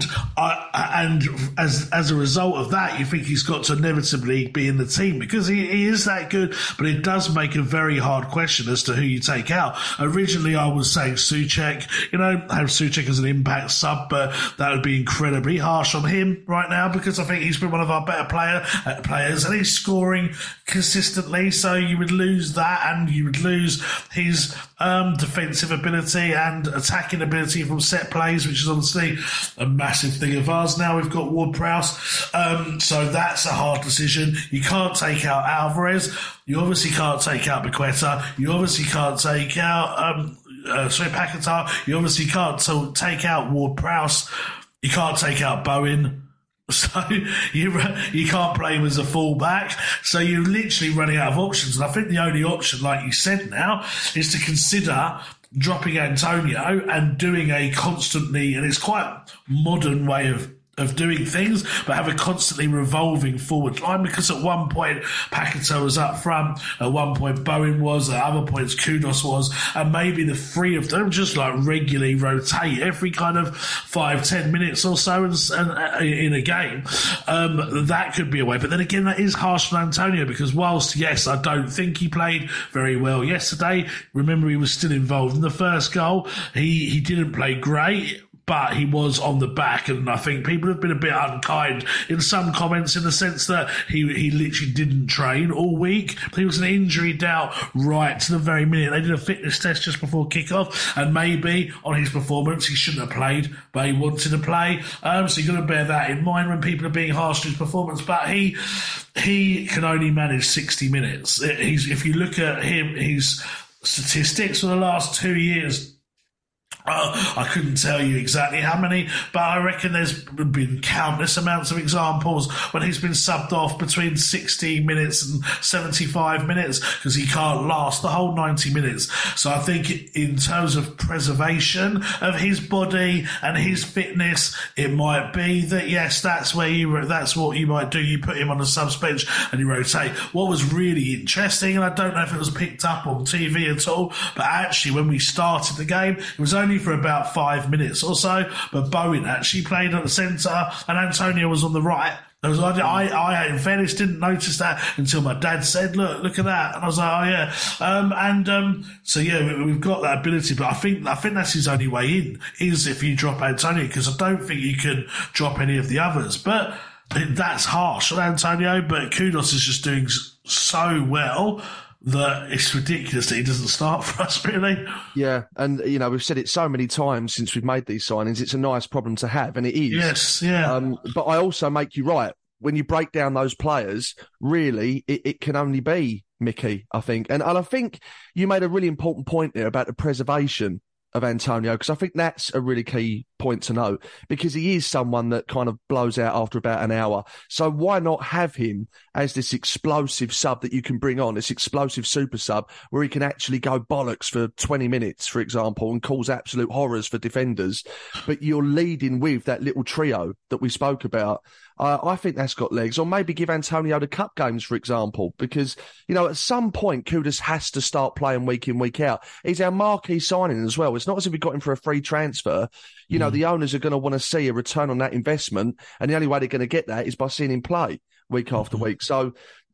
as a result of that, you think he's got to inevitably be in the team because he is that good, but it does make a very hard question as to who you take out. Originally, I was saying Souček, have Souček as an impact sub, but that would be incredibly harsh on him right now because I think he's been one of our better players. And he's scoring consistently, so you would lose that and you would lose his defensive ability and attacking ability from set plays, which is obviously a massive thing of ours. Now we've got Ward-Prowse, so that's a hard decision. You can't take out Alvarez, you obviously can't take out Paqueta, you obviously can't take out Paqueta, you obviously can't take out Ward-Prowse, you can't take out Bowen. So you can't play him as a fullback. So you're literally running out of options. And I think the only option, like you said now, is to consider dropping Antonio and doing a constantly, and it's quite modern way of doing things, but have a constantly revolving forward line because at one point Paqueta was up front, at one point Bowen was, at other points Kudus was, and maybe the three of them just regularly rotate every kind of 5-10 minutes or so in a game. That could be a way, but then again that is harsh on Antonio because whilst yes I don't think he played very well yesterday, remember he was still involved in the first goal, he didn't play great. but he was on the back, and I think people have been a bit unkind in some comments in the sense that he literally didn't train all week. He was an injury doubt right to the very minute. They did a fitness test just before kickoff, and maybe on his performance he shouldn't have played, but he wanted to play. So you've got to bear that in mind when people are being harsh to his performance. But he can only manage 60 minutes. If you look at his statistics for the last 2 years, I couldn't tell you exactly how many, but I reckon there's been countless amounts of examples when he's been subbed off between 60 minutes and 75 minutes because he can't last the whole 90 minutes. So I think in terms of preservation of his body and his fitness, it might be that, yes, that's what you might do. You put him on a subs bench and you rotate. What was really interesting, and I don't know if it was picked up on TV at all, but actually when we started the game, it was only for about 5 minutes or so, but Bowen actually played at the centre and Antonio was on the right. I in fairness didn't notice that until my dad said, look at that, and I was like, oh yeah. So yeah, we've got that ability, but I think that's his only way in, is if you drop Antonio, because I don't think you can drop any of the others. But that's harsh on Antonio, but Kudus is just doing so well that it's ridiculous that he doesn't start for us, really. Yeah, and, we've said it so many times since we've made these signings, it's a nice problem to have, and it is. Yes, yeah. But I also make you right. When you break down those players, really, it can only be Mickey, I think. And I think you made a really important point there about the preservation of Antonio, because I think that's a really key point to note, because he is someone that kind of blows out after about an hour. So why not have him as this explosive sub that you can bring on, this explosive super sub, where he can actually go bollocks for 20 minutes, for example, and cause absolute horrors for defenders. But you're leading with that little trio that we spoke about. I think that's got legs. Or maybe give Antonio the cup games, for example, because, at some point, Kudus has to start playing week in, week out. He's our marquee signing as well. It's not as if we got him for a free transfer. The owners are going to want to see a return on that investment, and the only way they're going to get that is by seeing him play week after week. So,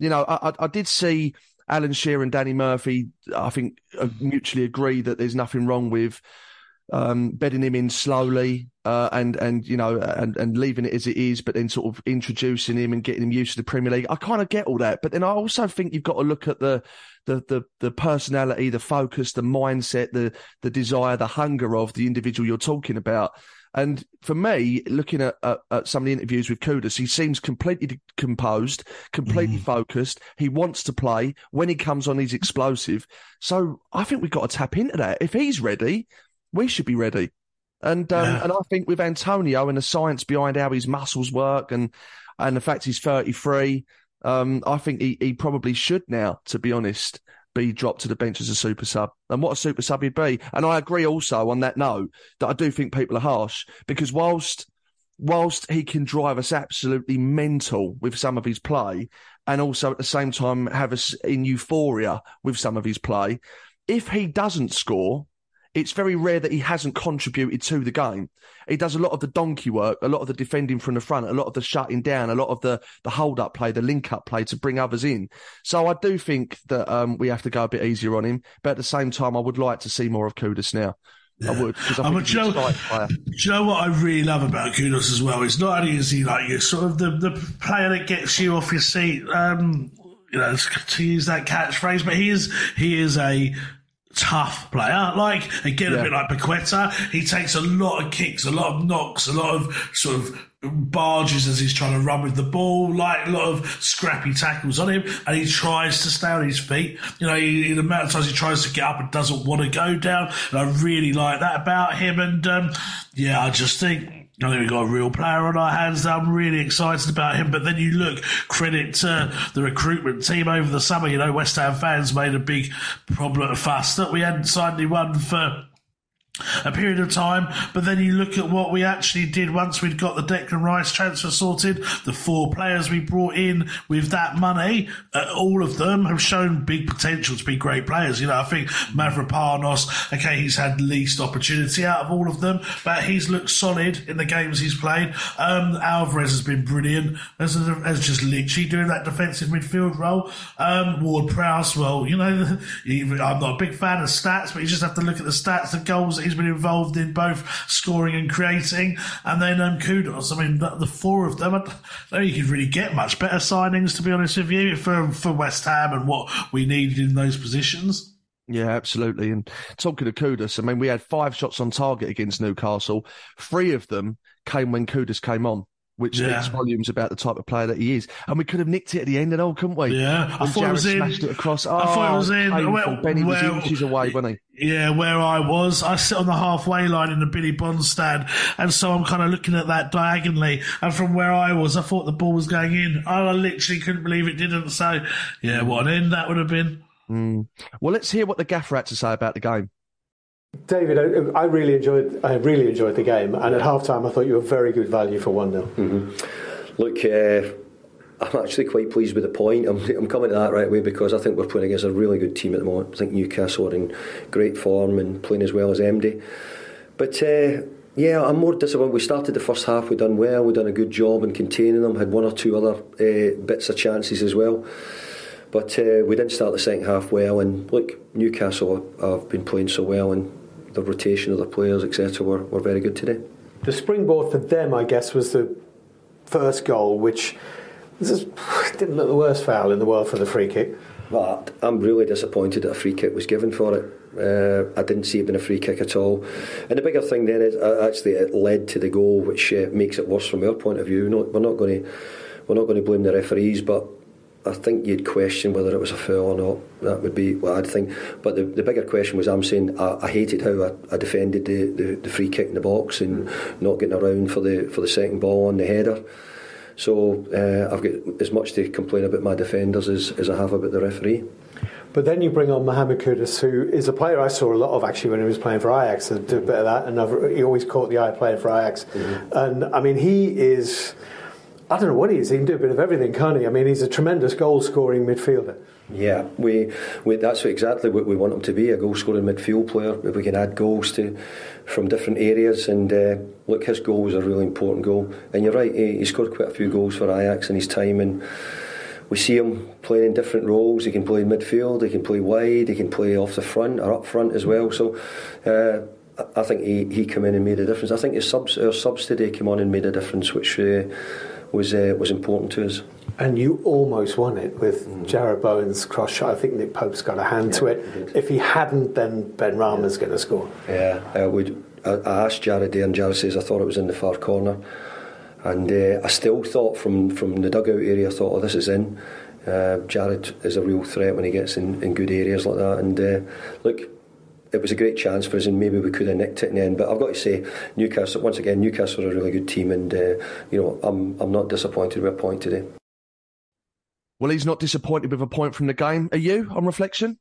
I did see Alan Shearer and Danny Murphy, I think, mutually agree that there's nothing wrong with bedding him in slowly and leaving it as it is, but then sort of introducing him and getting him used to the Premier League. I kind of get all that, but then I also think you've got to look at the personality, the focus, the mindset, the desire, the hunger of the individual you're talking about. And for me, looking at some of the interviews with Kudus, he seems completely composed, completely focused. He wants to play. When he comes on, he's explosive. So I think we've got to tap into that. If he's ready, we should be ready. And I think with Antonio and the science behind how his muscles work and the fact he's 33, I think he probably should now, to be honest, be dropped to the bench as a super sub. And what a super sub he'd be. And I agree also on that note that I do think people are harsh, because whilst he can drive us absolutely mental with some of his play, and also at the same time have us in euphoria with some of his play, if he doesn't score, it's very rare that he hasn't contributed to the game. He does a lot of the donkey work, a lot of the defending from the front, a lot of the shutting down, a lot of the hold-up play, the link-up play to bring others in. So I do think that we have to go a bit easier on him. But at the same time, I would like to see more of Kudus now. Yeah. I would, because I think he's a tight player. Do you know what I really love about Kudus as well? It's not only is he like you, sort of the player that gets you off your seat, to use that catchphrase, but he is a tough player, a bit like Paqueta. He takes a lot of kicks, a lot of knocks, a lot of sort of barges as he's trying to run with the ball, a lot of scrappy tackles on him, and he tries to stay on his feet. The amount of times he tries to get up and doesn't want to go down, and I really like that about him. And I think we've got a real player on our hands. I'm really excited about him. But then you look, credit to the recruitment team over the summer. West Ham fans made a big fuss that we hadn't signed anyone for a period of time, but then you look at what we actually did once we'd got the Declan Rice transfer sorted. The 4 players we brought in with that money, all of them have shown big potential to be great players. I think Mavropanos, okay, he's had least opportunity out of all of them, but he's looked solid in the games he's played. Alvarez has been brilliant as just literally doing that defensive midfield role. Ward-Prowse, well, I'm not a big fan of stats, but you just have to look at the stats, the goals that he's been involved in, both scoring and creating. And then Kudus. I mean, the four of them, I don't know you could really get much better signings, to be honest with you, for West Ham and what we needed in those positions. Yeah, absolutely. And talking to Kudus, I mean, we had 5 shots on target against Newcastle. 3 of them came when Kudus came on, which speaks volumes about the type of player that he is. And we could have nicked it at the end and all, couldn't we? Yeah, I thought it was in. Smashed it across. I thought it was in. Benny was inches away, wasn't he? Yeah, where I sit on the halfway line in the Billy Bond stand, and so I'm kind of looking at that diagonally. And from where I was, I thought the ball was going in. I literally couldn't believe it didn't. So, yeah, what an end that would have been. Well, let's hear what the gaffer had to say about the game. David, I really enjoyed the game, and at half-time I thought you were very good value for 1-0. Look, I'm actually quite pleased with the point. I'm coming to that right away because I think we're playing against a really good team at the moment. I think Newcastle are in great form and playing as well as MD. But I'm more disappointed. We started the first half, we've done well, we've done a good job in containing them, had 1 or 2 other bits of chances as well. But we didn't start the second half well, and look, Newcastle have been playing so well, and the rotation of the players, etc., were very good today. The springboard for them, I guess, was the first goal, which didn't look the worst foul in the world for the free kick. But I'm really disappointed that a free kick was given for it. I didn't see it being a free kick at all. And the bigger thing then is actually it led to the goal, which makes it worse from our point of view. We're not going to blame the referees, but I think you'd question whether it was a foul or not. That would be what I'd think. But the bigger question was, I'm saying I hated how I defended the free kick in the box and not getting around for the second ball on the header. So I've got as much to complain about my defenders as I have about the referee. But then you bring on Mohamed Kudus, who is a player I saw a lot of actually when he was playing for Ajax. I did a bit of that, and he always caught the eye playing for Ajax. And I mean, he is, I don't know what he is. He can do a bit of everything, can't he? I mean, he's a tremendous goal-scoring midfielder. Yeah, we that's exactly what we want him to be, a goal-scoring midfield player. If we can add goals from different areas, and look, his goal was a really important goal. And you're right, he scored quite a few goals for Ajax in his time, and we see him playing in different roles. He can play in midfield, he can play wide, he can play off the front or up front as well. So I think he came in and made a difference. I think our subs today came on and made a difference, which was important to us. And you almost won it with Jared Bowen's cross shot. I think Nick Pope's got a hand to it. If he hadn't, then Ben Rama's going to score. Yeah, I asked Jared there, and Jared says, I thought it was in the far corner. And I still thought from the dugout area, I thought, this is in. Jared is a real threat when he gets in good areas like that. And look, it was a great chance for us, and maybe we could have nicked it in the end. But I've got to say, Newcastle are a really good team, and I'm not disappointed with a point today. Well, he's not disappointed with a point from the game. Are you, on reflection?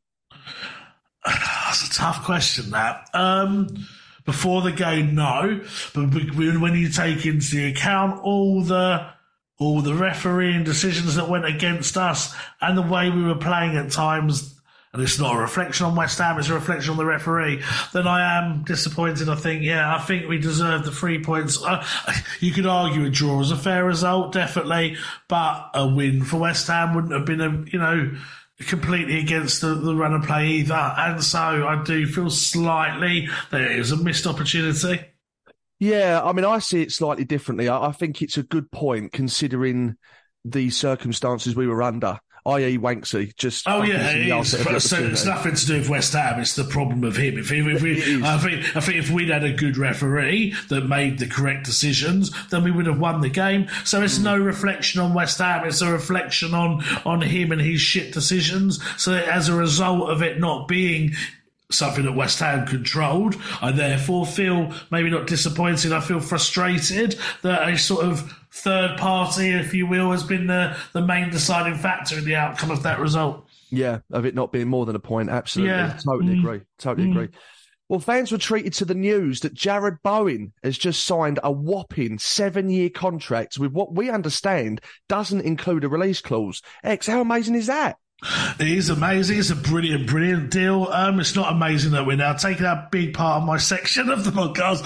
That's a tough question, that. Before the game, no. But when you take into account all the refereeing decisions that went against us and the way we were playing at times, and it's not a reflection on West Ham, it's a reflection on the referee, then I am disappointed. I think we deserved the 3 points. You could argue a draw is a fair result, definitely, but a win for West Ham wouldn't have been completely against the run of play either. And so I do feel slightly that it was a missed opportunity. Yeah, I mean, I see it slightly differently. I think it's a good point considering the circumstances we were under. I.e. Wanksy, just... Oh, yeah, it is. So it's nothing to do with West Ham, it's the problem of him. I think if we'd had a good referee that made the correct decisions, then we would have won the game. So it's no reflection on West Ham, it's a reflection on him and his shit decisions. So as a result of it not being something that West Ham controlled, I therefore feel maybe not disappointed, I feel frustrated that a sort of third party, if you will, has been the main deciding factor in the outcome of that result. Yeah, of it not being more than a point, absolutely. Yeah. Totally agree. Well, fans were treated to the news that Jared Bowen has just signed a whopping 7-year contract with what we understand doesn't include a release clause. X, how amazing is that? It is amazing. It's a brilliant deal. It's not amazing that we're now taking a big part of my section of the podcast,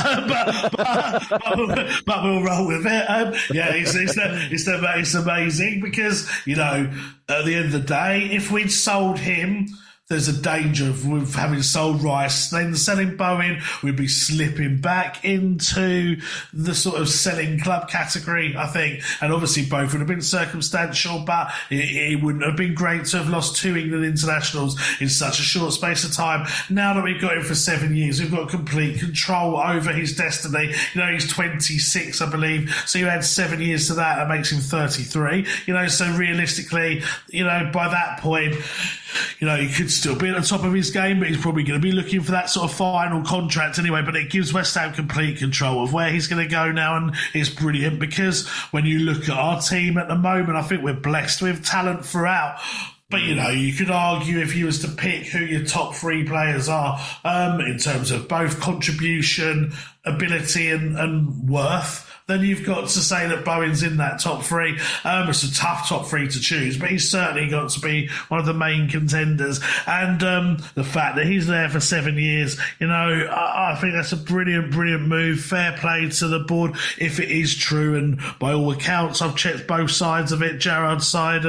but we'll roll with it. It's amazing because, at the end of the day, if we'd sold him, there's a danger of with having sold Rice, then selling Bowen, we'd be slipping back into the sort of selling club category, I think. And obviously both would have been circumstantial, but it wouldn't have been great to have lost 2 England internationals in such a short space of time. Now that we've got him for 7 years, we've got complete control over his destiny. You know, he's 26, I believe. So you add 7 years to that makes him 33. You know, so realistically, you know, by that point, you know, he could still be at the top of his game, but he's probably going to be looking for that sort of final contract anyway. But it gives West Ham complete control of where he's going to go now, and it's brilliant because when you look at our team at the moment, I think we're blessed with talent throughout. But, you know, you could argue if you was to pick who your top 3 players are in terms of both contribution, ability and worth, then you've got to say that Bowen's in that top 3. It's a tough top 3 to choose, but he's certainly got to be one of the main contenders. And the fact that he's there for 7 years, you know, I think that's a brilliant move. Fair play to the board if it is true. And by all accounts, I've checked both sides of it, Gerrard's side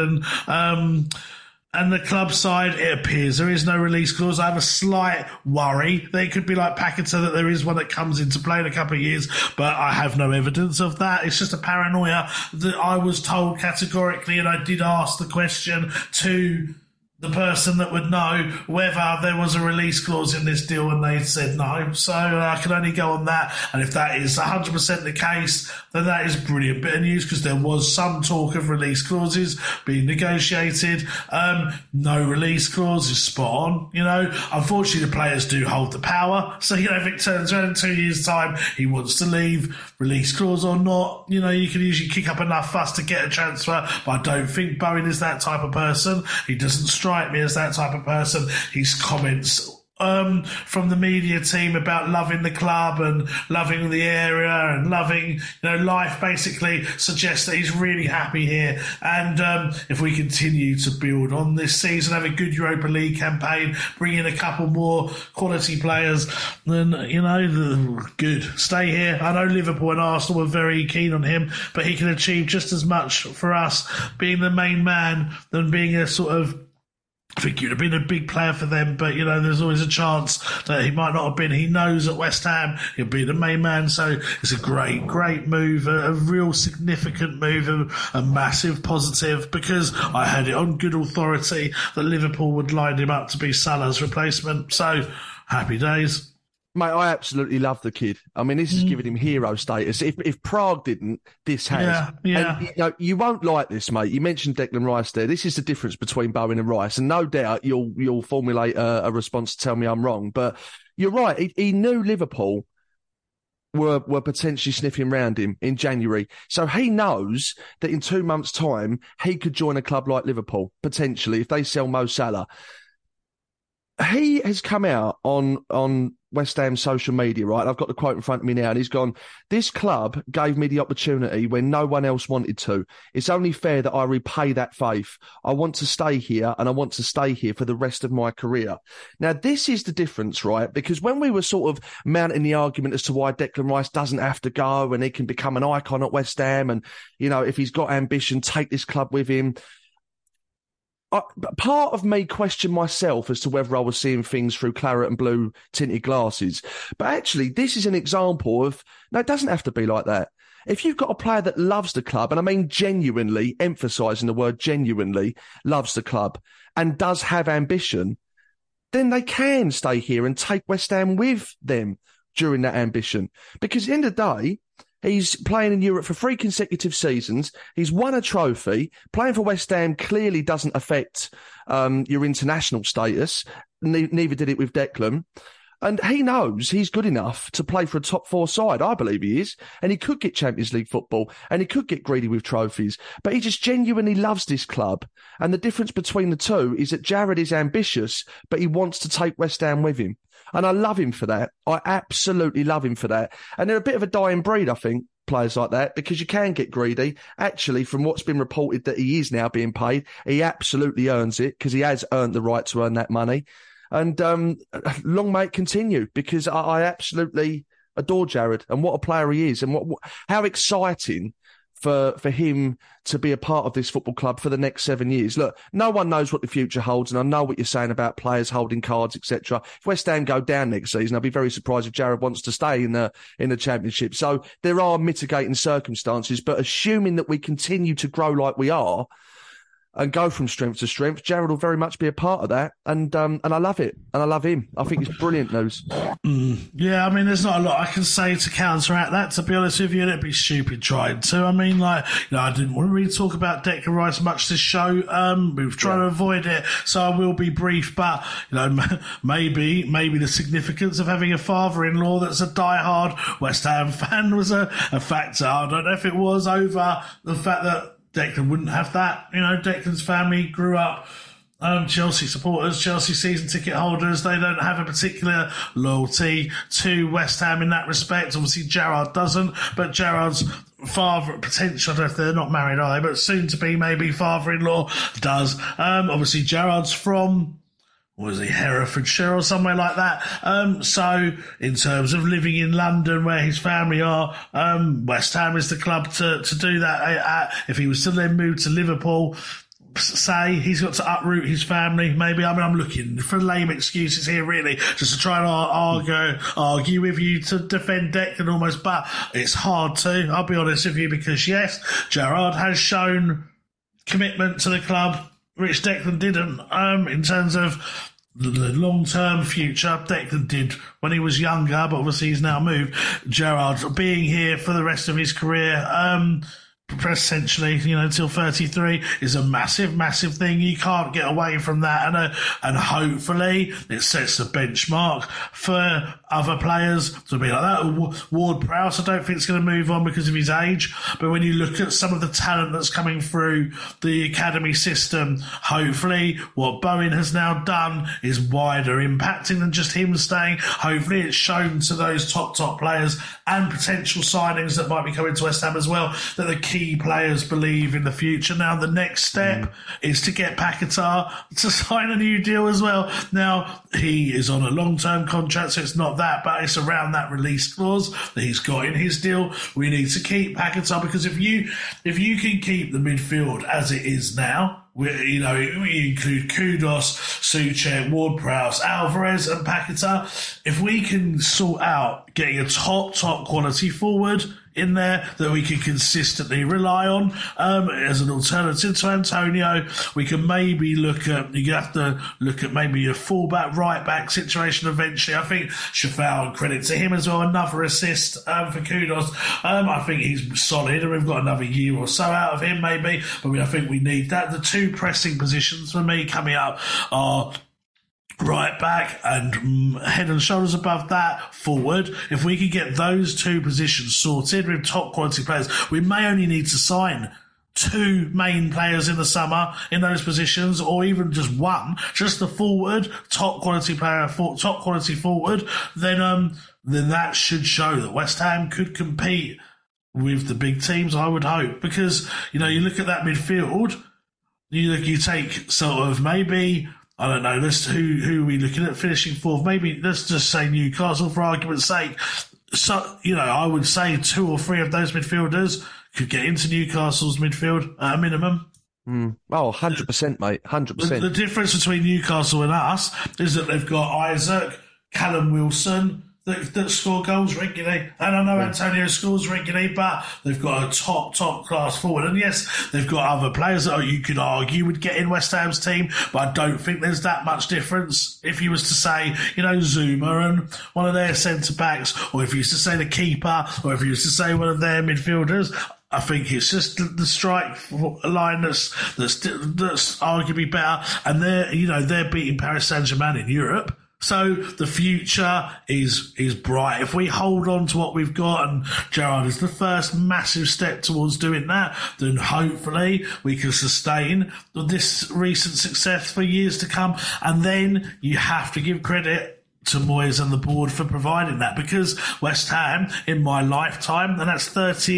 and the club side, it appears there is no release clause. I have a slight worry that it could be like Paquetá, that there is one that comes into play in a couple of years, but I have no evidence of that. It's just a paranoia that I was told categorically, and I did ask the question to the person that would know whether there was a release clause in this deal, and they said no. So I can only go on that. And if that is 100% the case, then that is brilliant bit of news, because there was some talk of release clauses being negotiated. No release clause is spot on. You know, unfortunately, the players do hold the power. So, you know, if it turns around in 2 years' time, he wants to leave, release clause or not, you know, you can usually kick up enough fuss to get a transfer. But I don't think Bowen is that type of person. He doesn't strike me as that type of person. His comments from the media team about loving the club and loving the area and loving, you know, life basically suggests that he's really happy here. And if we continue to build on this season, have a good Europa League campaign, bring in a couple more quality players, then, you know, good. Stay here. I know Liverpool and Arsenal were very keen on him, but he can achieve just as much for us being the main man than being a sort of, I think you'd have been a big player for them, but, you know, there's always a chance that he might not have been. He knows at West Ham he'll be the main man, so it's a great move, a real significant move, a massive positive, because I had it on good authority that Liverpool would line him up to be Salah's replacement. So, happy days. Mate, I absolutely love the kid. I mean, this is giving him hero status. If Prague didn't, this has. Yeah. And, you know, you won't like this, mate. You mentioned Declan Rice there. This is the difference between Bowen and Rice. And no doubt you'll formulate a response to tell me I'm wrong. But you're right. He knew Liverpool were potentially sniffing round him in January. So he knows that in 2 months' time, he could join a club like Liverpool, potentially, if they sell Mo Salah. He has come out on West Ham social media, right? I've got the quote in front of me now, and he's gone, "This club gave me the opportunity when no one else wanted to. It's only fair that I repay that faith. I want to stay here, and I want to stay here for the rest of my career." Now, this is the difference, right? Because when we were sort of mounting the argument as to why Declan Rice doesn't have to go and he can become an icon at West Ham, and, you know, if he's got ambition, take this club with him, part of me questioned myself as to whether I was seeing things through claret and blue tinted glasses. But actually, this is an example of, no, it doesn't have to be like that. If you've got a player that loves the club, and I mean genuinely, emphasising the word genuinely, loves the club and does have ambition, then they can stay here and take West Ham with them during that ambition. Because at the end of the day, he's playing in Europe for 3 consecutive seasons. He's won a trophy. Playing for West Ham clearly doesn't affect your international status. Neither did it with Declan. And he knows he's good enough to play for a top 4 side. I believe he is. And he could get Champions League football, and he could get greedy with trophies. But he just genuinely loves this club. And the difference between the two is that Jared is ambitious, but he wants to take West Ham with him. And I love him for that. I absolutely love him for that. And they're a bit of a dying breed, I think, players like that, because you can get greedy. Actually, from what's been reported that he is now being paid, he absolutely earns it, because he has earned the right to earn that money. And long may it continue, because I absolutely adore Jared and what a player he is, and how exciting for him to be a part of this football club for the next 7 years. Look, no one knows what the future holds, and I know what you're saying about players holding cards, etc. If West Ham go down next season, I'll be very surprised if Jared wants to stay in the Championship. So there are mitigating circumstances, but assuming that we continue to grow like we are and go from strength to strength, Jared will very much be a part of that. And I love it. And I love him. I think it's brilliant news. Yeah, I mean, there's not a lot I can say to counteract that, to be honest with you. It'd be stupid trying to. I mean, like, you know, I didn't want to really talk about Declan Rice much this show. We've tried to avoid it, so I will be brief. But, you know, maybe the significance of having a father-in-law that's a die-hard West Ham fan was a factor. I don't know if it was over the fact that Declan wouldn't have that. You know, Declan's family grew up Chelsea supporters, Chelsea season ticket holders. They don't have a particular loyalty to West Ham in that respect. Obviously, Gerrard doesn't, but Gerrard's father, potential, I don't know if they're not married, are they? But soon to be maybe father-in-law does. Obviously, Gerrard's from, was he, Herefordshire or somewhere like that. So in terms of living in London where his family are, West Ham is the club to do that. If he was to then move to Liverpool, say he's got to uproot his family, maybe. I mean, I'm looking for lame excuses here, really, just to try and argue with you to defend Declan almost, but it's hard to, I'll be honest with you, because yes, Gerrard has shown commitment to the club, which Declan didn't, in terms of the long-term future. Declan did when he was younger, but obviously he's now moved. Gerrard being here for the rest of his career, essentially, you know, until 33 is a massive thing. You can't get away from that, and hopefully it sets the benchmark for other players to be like that. Ward-Prowse, I don't think it's going to move on because of his age, but when you look at some of the talent that's coming through the academy system, hopefully what Bowen has now done is wider impacting than just him staying. Hopefully it's shown to those top players and potential signings that might be coming to West Ham as well that the key players believe in the future. Now the next step is to get Paquetá to sign a new deal as well. Now he is on a long-term contract, so it's not that, but it's around that release clause that he's got in his deal. We need to keep Paquetá, because if you can keep the midfield as it is now, we include Kudus, Souček, Ward-Prowse, Alvarez and Paquetá. If we can sort out getting a top quality forward in there that we can consistently rely on as an alternative to Antonio, we can maybe you have to look at maybe a fullback, right back situation eventually. I think Shafal, and credit to him as well, another assist for Kudus. I think he's solid, and we've got another year or so out of him maybe, but I think we need that. The two pressing positions for me coming up are right back and head and shoulders above that forward. If we could get those two positions sorted with top quality players, we may only need to sign two main players in the summer in those positions, or even just one, just the forward, top quality player, top quality forward, then that should show that West Ham could compete with the big teams, I would hope, because, you know, you look at that midfield, you take sort of maybe, I don't know, who are we looking at finishing fourth? Maybe let's just say Newcastle for argument's sake. So, you know, I would say 2 or 3 of those midfielders could get into Newcastle's midfield at a minimum. Oh, 100%, mate, 100%. The difference between Newcastle and us is that they've got Isaac, Callum Wilson, that score goals regularly. And I know Antonio scores regularly, but they've got a top class forward. And yes, they've got other players that you could argue would get in West Ham's team, but I don't think there's that much difference. If you was to say, you know, Zuma and one of their centre-backs, or if you was to say the keeper, or if you was to say one of their midfielders, I think it's just the strike line that's arguably better. And they're beating Paris Saint-Germain in Europe. So the future is bright. If we hold on to what we've got, and Gerrard is the first massive step towards doing that, then hopefully we can sustain this recent success for years to come. And then you have to give credit to Moyes and the board for providing that, because West Ham, in my lifetime, and that's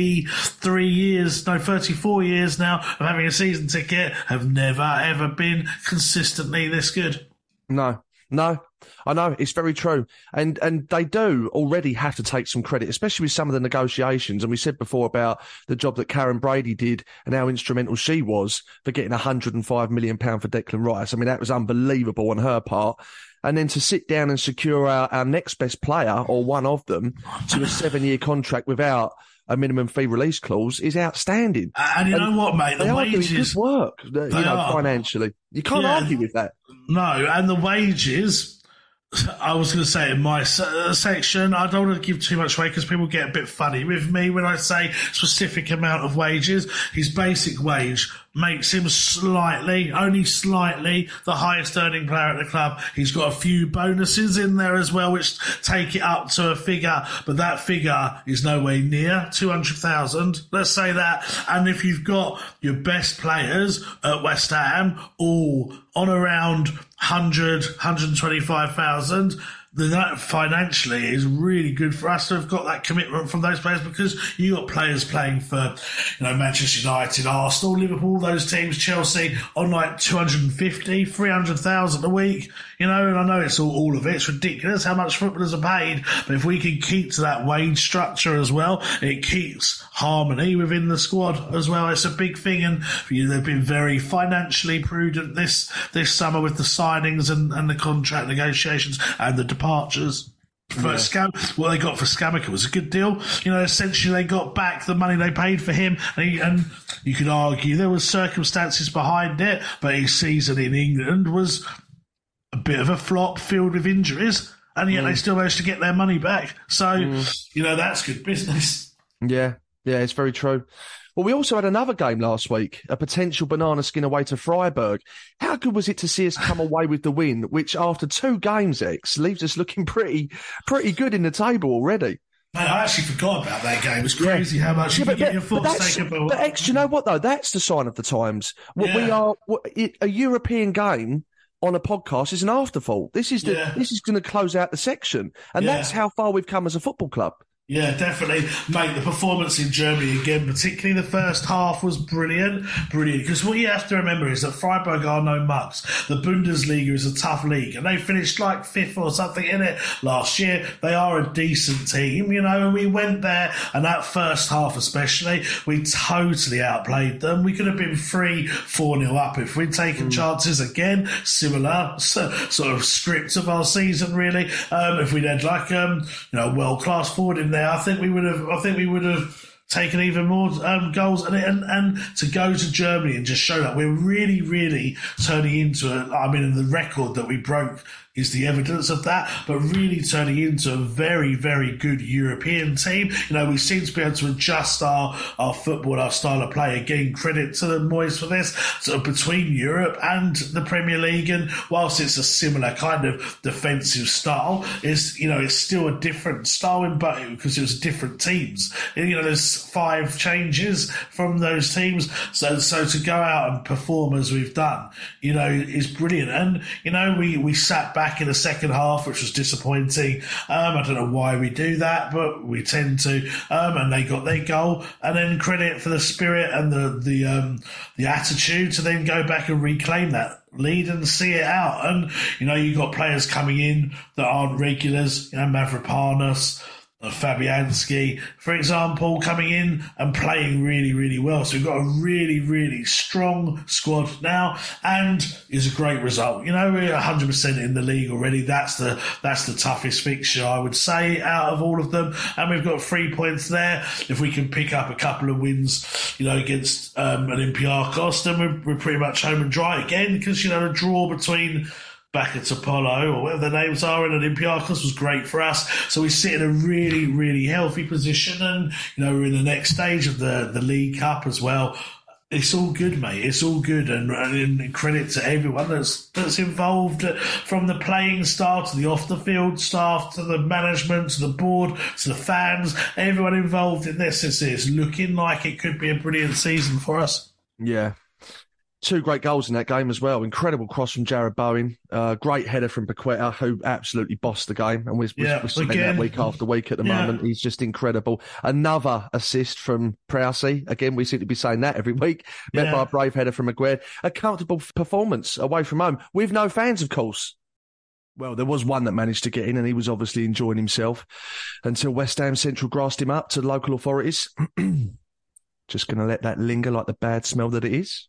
34 years now of having a season ticket, have never ever been consistently this good. No. No, I know. It's very true. And they do already have to take some credit, especially with some of the negotiations. And we said before about the job that Karen Brady did and how instrumental she was for getting £105 million for Declan Rice. I mean, that was unbelievable on her part. And then to sit down and secure our next best player, or one of them, to a 7-year contract without a minimum fee release clause is outstanding. And you know what, mate? The wages are good work, financially. You can't argue with that. No, and the wages, I was going to say in my section, I don't want to give too much away because people get a bit funny with me when I say specific amount of wages. His basic wage makes him only slightly, the highest earning player at the club. He's got a few bonuses in there as well, which take it up to a figure, but that figure is nowhere near 200,000. Let's say that. And if you've got your best players at West Ham all on around 100, 125,000, then that financially is really good for us to have got that commitment from those players, because you got players playing for, Manchester United, Arsenal, Liverpool, those teams, Chelsea, on like 250, 300,000 a week, and I know it's all of it's ridiculous how much footballers are paid, but if we can keep to that wage structure as well, it keeps harmony within the squad as well. It's a big thing, and they've been very financially prudent this summer with the signings and the contract negotiations and the departures. What they got for Scamacca was a good deal. Essentially they got back the money they paid for him, and you could argue there was circumstances behind it, but his season in England was a bit of a flop filled with injuries, and yet they still managed to get their money back. So, that's good business. Yeah, it's very true. Well, we also had another game last week, a potential banana skin away to Freiburg. How good was it to see us come away with the win, which after 2 games, leaves us looking pretty good in the table already? Mate, I actually forgot about that game. It's crazy how much you can get your foot taken. But X, you know what, though? That's the sign of the times. A European game on a podcast is an afterthought. This is going to close out the section. And that's how far we've come as a football club. Yeah, definitely. Mate, the performance in Germany again, particularly the first half, was brilliant. Because what you have to remember is that Freiburg are no mucks. The Bundesliga is a tough league, and they finished like 5th or something in it last year. They are a decent team, and we went there, and that first half especially, we totally outplayed them. We could have been 3-4-0 up if we'd taken chances again. Similar sort of script of our season, really. If we'd had like world-class forward in there, I think we would have taken even more goals, and to go to Germany and just show that we're really, really turning into the record that we broke is the evidence of that, but really turning into a very, very good European team. We seem to be able to adjust our football, our style of play. Again, credit to the Moyes for this. So between Europe and the Premier League, and whilst it's a similar kind of defensive style, it's still a different style because it was different teams. There's 5 changes from those teams. So to go out and perform as we've done, is brilliant. And, we sat back in the second half, which was disappointing. I don't know why we do that, but we tend to. And they got their goal, and then credit for the spirit and the attitude to then go back and reclaim that lead and see it out. And you got players coming in that aren't regulars. Mavropanos, Fabianski, for example, coming in and playing really, really well. So we've got a really, really strong squad now, and it's a great result. We're 100% in the league already. That's the toughest fixture, I would say, out of all of them. And we've got 3 points there. If we can pick up a couple of wins, against Olympiacos, then we're pretty much home and dry again, because, a draw between back at Apollo, or whatever the names are, and Olympiacos was great for us. So we sit in a really, really healthy position, and we're in the next stage of the League Cup as well. It's all good, mate. It's all good, and credit to everyone that's involved, from the playing staff to the off the field staff to the management to the board to the fans. Everyone involved in this. It's looking like it could be a brilliant season for us. Yeah. 2 great goals in that game as well. Incredible cross from Jared Bowen. Great header from Paqueta, who absolutely bossed the game. And we're seeing that week after week at the moment. He's just incredible. Another assist from Prowsey. Again, we seem to be saying that every week. Met by a brave header from Maguire. A comfortable performance away from home with no fans, of course. Well, there was one that managed to get in, and he was obviously enjoying himself until West Ham Central grassed him up to the local authorities. Just going to let that linger like the bad smell that it is.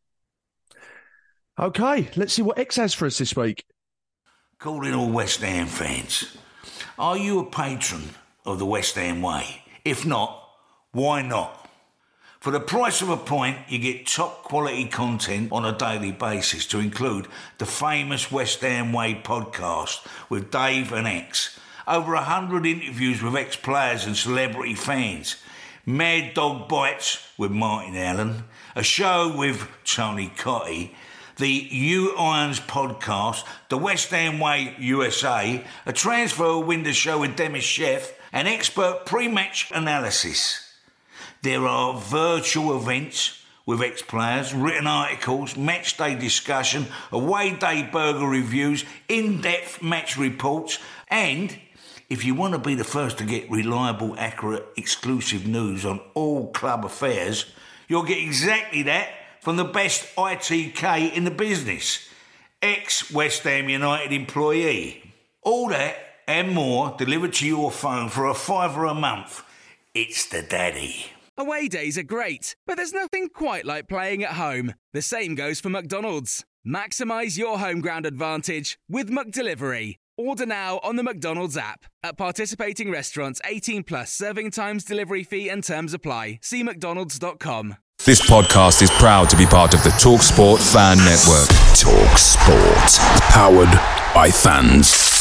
OK, let's see what X has for us this week. Calling all West Ham fans. Are you a patron of the West Ham way? If not, why not? For the price of a pint, you get top quality content on a daily basis, to include the famous West Ham Way podcast with Dave and X, over 100 interviews with ex-players and celebrity fans, Mad Dog Bites with Martin Allen, a show with Tony Cotty, the U Irons podcast, the West Ham Way USA, a transfer window show with Demis Chef, and expert pre-match analysis. There are virtual events with ex-players, written articles, match day discussion, away day burger reviews, in-depth match reports, and if you want to be the first to get reliable, accurate, exclusive news on all club affairs, you'll get exactly that from the best ITK in the business, ex-West Ham United employee. All that and more delivered to your phone for $5 a month. It's the daddy. Away days are great, but there's nothing quite like playing at home. The same goes for McDonald's. Maximise your home ground advantage with McDelivery. Order now on the McDonald's app. At participating restaurants, 18 plus, serving times, delivery fee and terms apply. See mcdonalds.com. This podcast is proud to be part of the TalkSport Fan Network. TalkSport. Powered by fans.